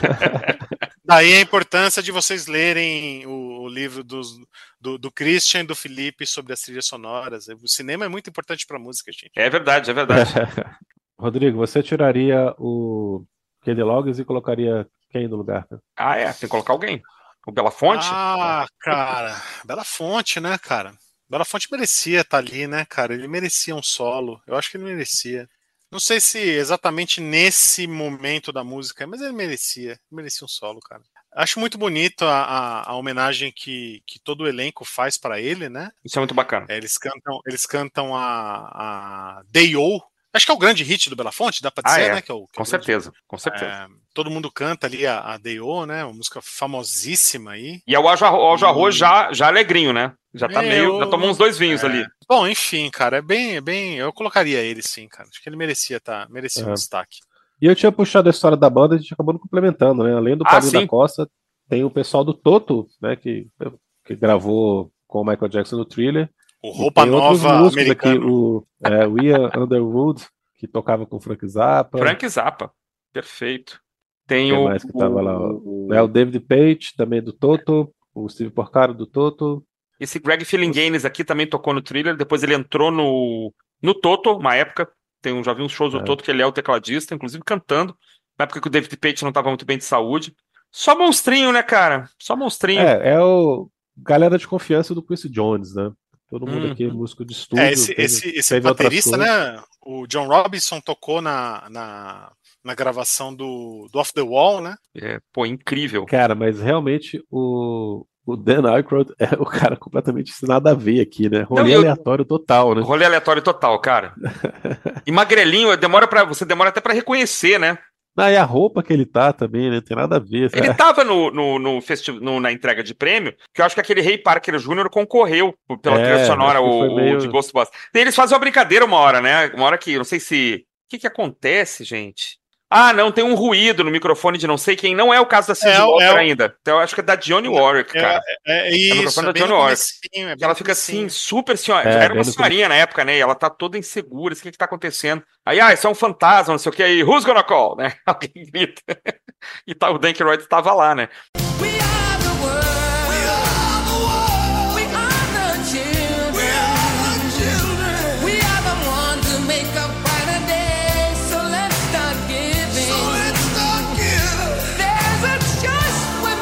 C: Daí a importância de vocês lerem o, o livro dos, do, do Christian e do Felipe sobre as trilhas sonoras. O cinema é muito importante pra música, gente.
B: É verdade, é verdade.
A: Rodrigo, você tiraria o Kenny Loggins e colocaria quem no lugar? Né?
B: Ah, é, tem que colocar alguém. O Belafonte?
C: Ah, cara, Belafonte, né, cara? Belafonte merecia estar ali, né, cara? Ele merecia um solo. Eu acho que ele merecia. Não sei se exatamente nesse momento da música, mas ele merecia. Ele merecia um solo, cara. Acho muito bonito a, a, a homenagem que, que todo o elenco faz para ele, né?
B: Isso é muito bacana.
C: É, eles cantam, eles cantam a, a Day-O. Acho que é o grande hit do Belafonte, dá pra dizer,
B: Ah, é.
C: né? Que é o, que é
B: Com
C: o grande-
B: certeza, com certeza.
C: é, todo mundo canta ali a, a Day-O, né? Uma música famosíssima aí.
B: E o Aljarro
C: E-
B: já, já alegrinho, né? Já tá meio. Já
C: Meu,
B: tomou uns dois vinhos
C: é.
B: ali.
C: Bom, enfim, cara, é bem, é bem. Eu colocaria ele sim, cara. Acho que ele merecia, tá? Merecia um
A: É.
C: destaque.
A: E eu tinha puxado a história da banda, a gente acabou não complementando, né? Além do
B: Ah,
A: Paulinho da
B: sim.
A: Costa, tem o pessoal do Toto, né? Que, que gravou com o Michael Jackson no Thriller.
C: O
A: E
C: Roupa
A: tem outros
C: Nova
A: músicos aqui,
C: americano.
A: o, é, o Ian Underwood, que tocava com o Frank Zappa.
B: Frank Zappa. Perfeito. Tem
A: Quem
B: o.
A: mais que tava lá? ó?
B: o-
A: É, o David Page, também do Toto, o Steve Porcaro do Toto.
B: Esse Greg Phillinganes aqui também tocou no Thriller. Depois ele entrou no, no Toto, uma época. Tem, um- já vi uns shows do
A: É.
B: Toto que ele é o tecladista, inclusive cantando. Na época que o David Page não estava muito bem de saúde. Só monstrinho, né, cara? Só monstrinho.
A: É, é o galera de confiança do Quincy Jones, né? Todo mundo
B: Uhum.
A: aqui é músico de estúdio.
C: É, esse,
A: teve,
C: esse, esse
A: teve outras
C: baterista,
A: coisas.
C: né? O John Robinson tocou na, na, na gravação do, do Off the Wall, né?
B: É, pô, incrível.
A: Cara, mas realmente o, o Dan Aykroyd é o cara completamente sem nada a ver aqui, né? Rolê
B: Não, e eu-
A: aleatório total, né?
B: Rolê aleatório total, cara. E magrelinho, demora para você demora até pra reconhecer, né?
A: Ah, e a roupa que ele tá também, né? Tem nada a ver.
B: Ele
A: sabe?
B: tava no, no, no festi- no- na entrega de prêmio, que eu acho que aquele Ray Parker Júnior concorreu p- pela
A: É,
B: trilha sonora,
A: acho que foi
B: o, o
A: meio-
B: de Ghostbusters. Daí eles fazem uma brincadeira uma hora, né? Uma hora que, não sei se... O que que acontece, gente? Ah, não, tem um ruído no microfone de não sei quem. Não é o caso da Cyndi
C: É, o-
B: Lauper
C: é o-
B: ainda. Então eu acho que é da Dionne Warwick,
C: É,
B: cara.
C: é, é
B: o
C: isso,
B: microfone
C: é
B: da
C: bem no
B: Dionne Warwick.
C: comecinho, é bem
B: Que ela
C: no
B: fica assim,
C: comecinho.
B: super assim, ó.
A: É,
B: Já era
A: bem
B: uma
A: no
B: senhorinha na época, né? E ela tá toda insegura, assim, o que que tá acontecendo? Aí, ah, isso é um fantasma, não sei o que. Aí, who's gonna call, né? Alguém grita. E tá, o Dan Aykroyd tava lá, né?
D: We are the world. We are the world. We are the children. We are the children. We are the ones who make a brighter day. So let's start giving. So let's start giving. There's a choice we're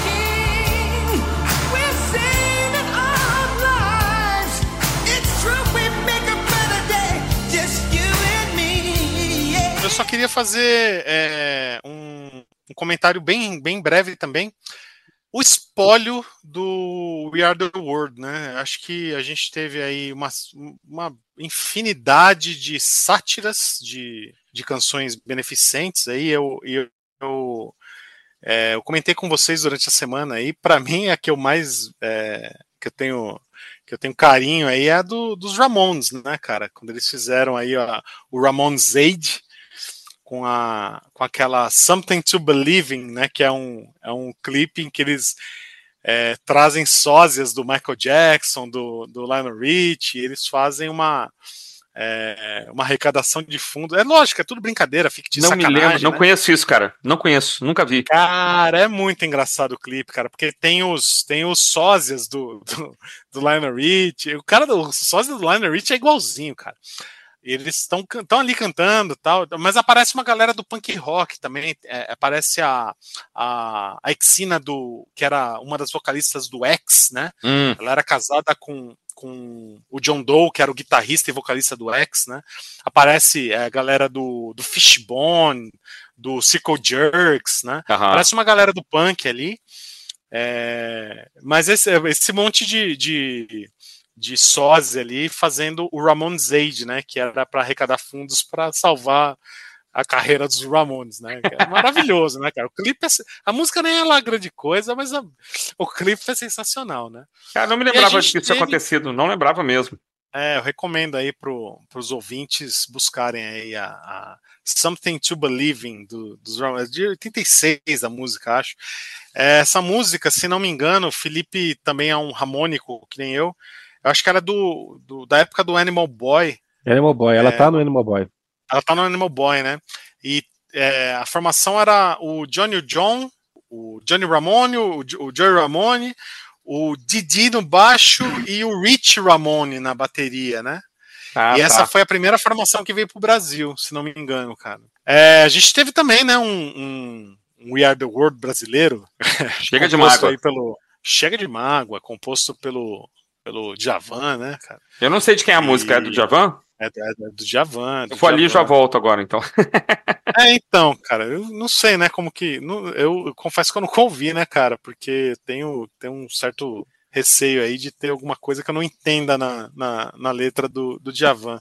D: making. We're saving our lives. It's true, we make a better day. Just you and me. Yeah.
C: Eu só queria fazer é, um, um comentário bem, bem breve também. O espólio do We Are the World, né? Acho que a gente teve aí uma, uma infinidade de sátiras de, de canções beneficentes. Aí eu, eu, eu, é, eu comentei com vocês durante a semana aí. Para mim, a que eu mais é, que eu tenho que eu tenho carinho aí é a do, dos Ramones, né, cara? Quando eles fizeram aí ó, o Ramones Age com, a, com aquela Something to Believe in, né, que é um, é um clipe em que eles é, trazem sósias do Michael Jackson, do, do Lionel Richie, e eles fazem uma, é, uma arrecadação de fundo. É lógico, é tudo brincadeira, fictícia,
B: Não me
C: sacanagem,
B: lembro, não
C: né?
B: conheço isso, cara. Não conheço, nunca vi.
C: Cara, é muito engraçado o clipe, cara, porque tem os, tem os sósias do, do, do Lionel Richie. O cara do o sósia do Lionel Richie é igualzinho, cara. Eles estão ali cantando tal, mas aparece uma galera do punk rock também. É, aparece a, a, a Exina, do, que era uma das vocalistas do X, né?
B: Hum,
C: Ela era casada com, com o John Doe, que era o guitarrista e vocalista do X, né? Aparece é, a galera do, do Fishbone, do Circle Jerks, né?
B: aham.
C: Parece uma galera do punk ali. É, mas esse, esse monte de, de, de sósia ali fazendo o Ramones Age, né? Que era para arrecadar fundos para salvar a carreira dos Ramones, né? É maravilhoso, né, cara? O clipe é, a música nem é lá grande coisa, mas a, o clipe é sensacional, né?
B: Cara, não me
C: E a
B: lembrava
C: gente
B: disso ter
C: teve-
B: acontecido. Não lembrava mesmo.
C: É, eu recomendo aí para os ouvintes buscarem aí a, a Something to Believe in, do, dos Ramones, de oitenta e seis a música, acho. É, essa música, se não me engano, o Felipe também é um ramônico, que nem eu. Eu acho que era do, do- da época do Animal Boy.
A: Animal Boy, ela
C: É.
A: tá no Animal Boy.
C: Ela tá no Animal Boy, né? E é, a formação era o Johnny o John, o Johnny Ramone, o, o Joey Ramone, o Didi no baixo e o Rich Ramone na bateria, né?
B: Ah,
C: e essa
B: tá.
C: foi a primeira formação que veio pro Brasil, se não me engano, cara. É, a gente teve também, né, um, um, um We Are The World brasileiro.
B: Chega de
C: composto
B: mágoa.
C: aí pelo Chega de Mágoa, composto pelo, pelo Djavan, né, cara?
B: Eu não sei de quem é a
C: E-
B: música, é do Djavan?
C: É, é, é do Djavan. do
B: Eu vou ali e já
C: Djavan.
B: volto agora, então.
C: É, então, cara, eu não sei, né, como que... não- eu, eu confesso que eu nunca ouvi, né, cara, porque tenho, tenho um certo receio aí de ter alguma coisa que eu não entenda na, na, na letra do, do Djavan.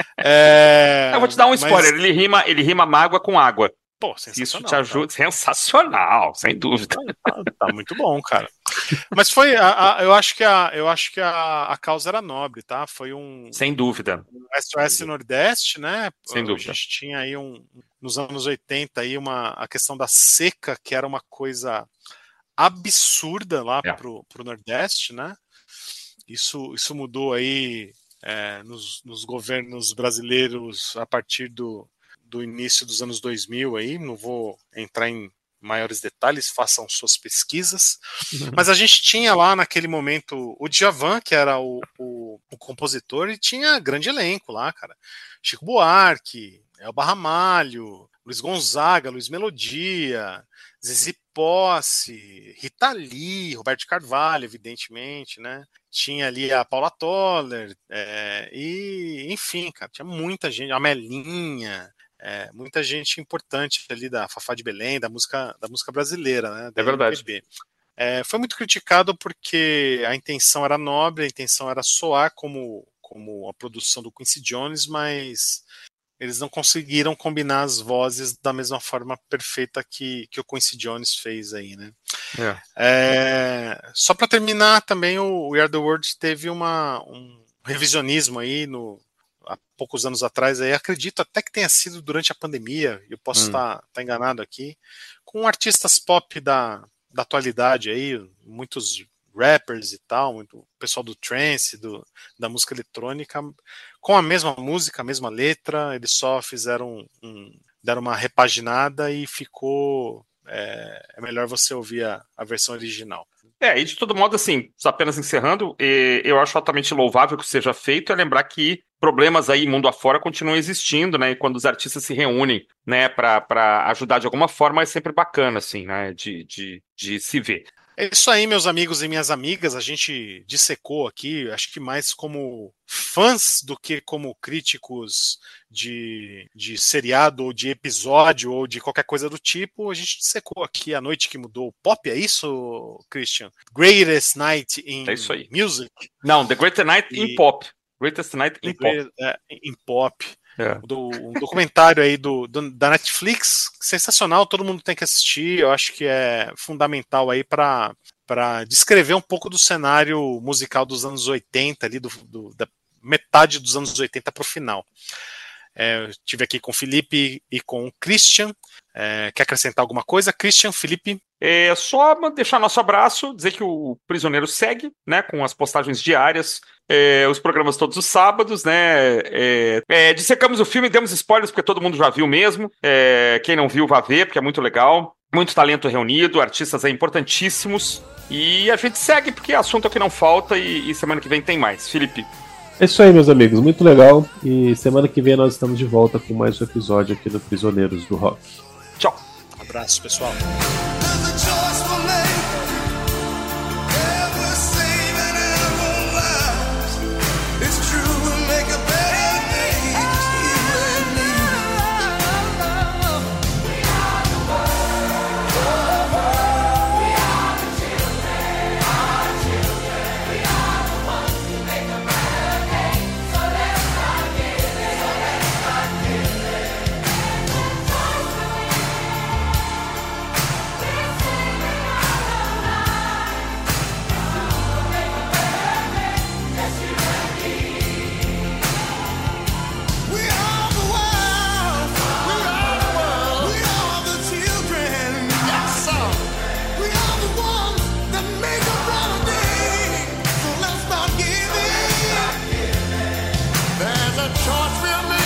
C: É,
B: Eu vou te dar um
C: mas,
B: spoiler, ele rima, ele rima mágoa com água.
C: pô,
B: Se isso
C: sensacional.
B: te ajuda, sensacional, sem dúvida.
C: Tá, tá muito bom, cara. Mas foi, a, a- eu acho que, a, eu acho que a, a causa era nobre, tá? Foi um,
B: Sem dúvida.
C: um S O S Nordeste, né?
B: Sem
C: a
B: dúvida.
C: gente tinha aí um, nos anos oitenta aí uma, a questão da seca, que era uma coisa absurda lá
B: É.
C: pro, pro Nordeste, né? Isso, isso mudou aí é, nos, nos governos brasileiros a partir do, do início dos anos dois mil aí, não vou entrar em maiores detalhes, façam suas pesquisas, mas a gente tinha lá naquele momento o Djavan, que era o, o, o compositor, e tinha grande elenco lá, cara. Chico Buarque, Elba Ramalho, Luiz Gonzaga, Luiz Melodia, Zizi Posse, Rita Lee, Roberto Carvalho, evidentemente, né? Tinha ali a Paula Toller, é, e enfim, cara, tinha muita gente, a Melinha, é, muita gente importante ali da Fafá de Belém, da música, da música brasileira, né? Da
B: É verdade.
C: M P B. É, foi muito criticado porque a intenção era nobre, a intenção era soar como, como a produção do Quincy Jones, mas eles não conseguiram combinar as vozes da mesma forma perfeita que, que o Quincy Jones fez aí, né?
B: É.
C: É, só para terminar, também o We Are The World teve uma, um revisionismo aí no, há poucos anos atrás, aí, acredito até que tenha sido durante a pandemia, eu posso estar
B: Hum.
C: tá, tá enganado aqui, com artistas pop da, da atualidade aí, muitos rappers e tal, muito pessoal do trance, do, da música eletrônica, com a mesma música, a mesma letra, eles só fizeram um, deram uma repaginada e ficou é, é melhor você ouvir a, a versão original.
B: É, e de todo modo, assim, apenas encerrando, eh, eu acho altamente louvável que seja feito, é lembrar que problemas aí mundo afora continuam existindo, né, e quando os artistas se reúnem, né, para para ajudar de alguma forma, é sempre bacana, assim, né, de, de, de se ver.
C: É isso aí, meus amigos e minhas amigas, a gente dissecou aqui, acho que mais como fãs do que como críticos de, de seriado ou de episódio ou de qualquer coisa do tipo, a gente dissecou aqui A Noite que Mudou o Pop, é isso, Christian? Greatest Night in
B: É isso aí.
C: Music.
B: Não, The Greatest Night
C: E-
B: in Pop. Greatest Night in
C: The
B: Pop.
C: Greatest- é, em pop.
B: É.
C: Do, um documentário aí do, do- da Netflix, sensacional, todo mundo tem que assistir, eu acho que é fundamental aí para para descrever um pouco do cenário musical dos anos oitenta, ali do, do- da metade dos anos oitenta para o final. É, eu estive aqui com o Felipe e com o Christian. É, quer acrescentar alguma coisa? Christian, Felipe?
B: É só deixar nosso abraço, dizer que o Prisioneiro segue, né, com as postagens diárias, é, os programas todos os sábados, né, é, é, dissecamos o filme, demos spoilers porque todo mundo já viu mesmo, é, quem não viu vá ver porque é muito legal, muito talento reunido, artistas aí importantíssimos, e a gente segue porque assunto é que não falta e, e semana que vem tem mais. Felipe.
A: É isso aí, meus amigos, muito legal. E semana que vem nós estamos de volta com mais um episódio aqui do Prisioneiros do Rock.
B: Tchau.
C: Um abraço, pessoal.
D: There's a choice we'll make. Ever save and ever last. It's true, we'll make a better day. Just you and me. We are the world. We are the children. Our children. We are the ones who make a better day. So let's start giving. So let's start giving. We are the world. We are the world. We are the children. Yes, sir. We are the ones that make a brighter day. So let's start giving. There's a choice we'll make.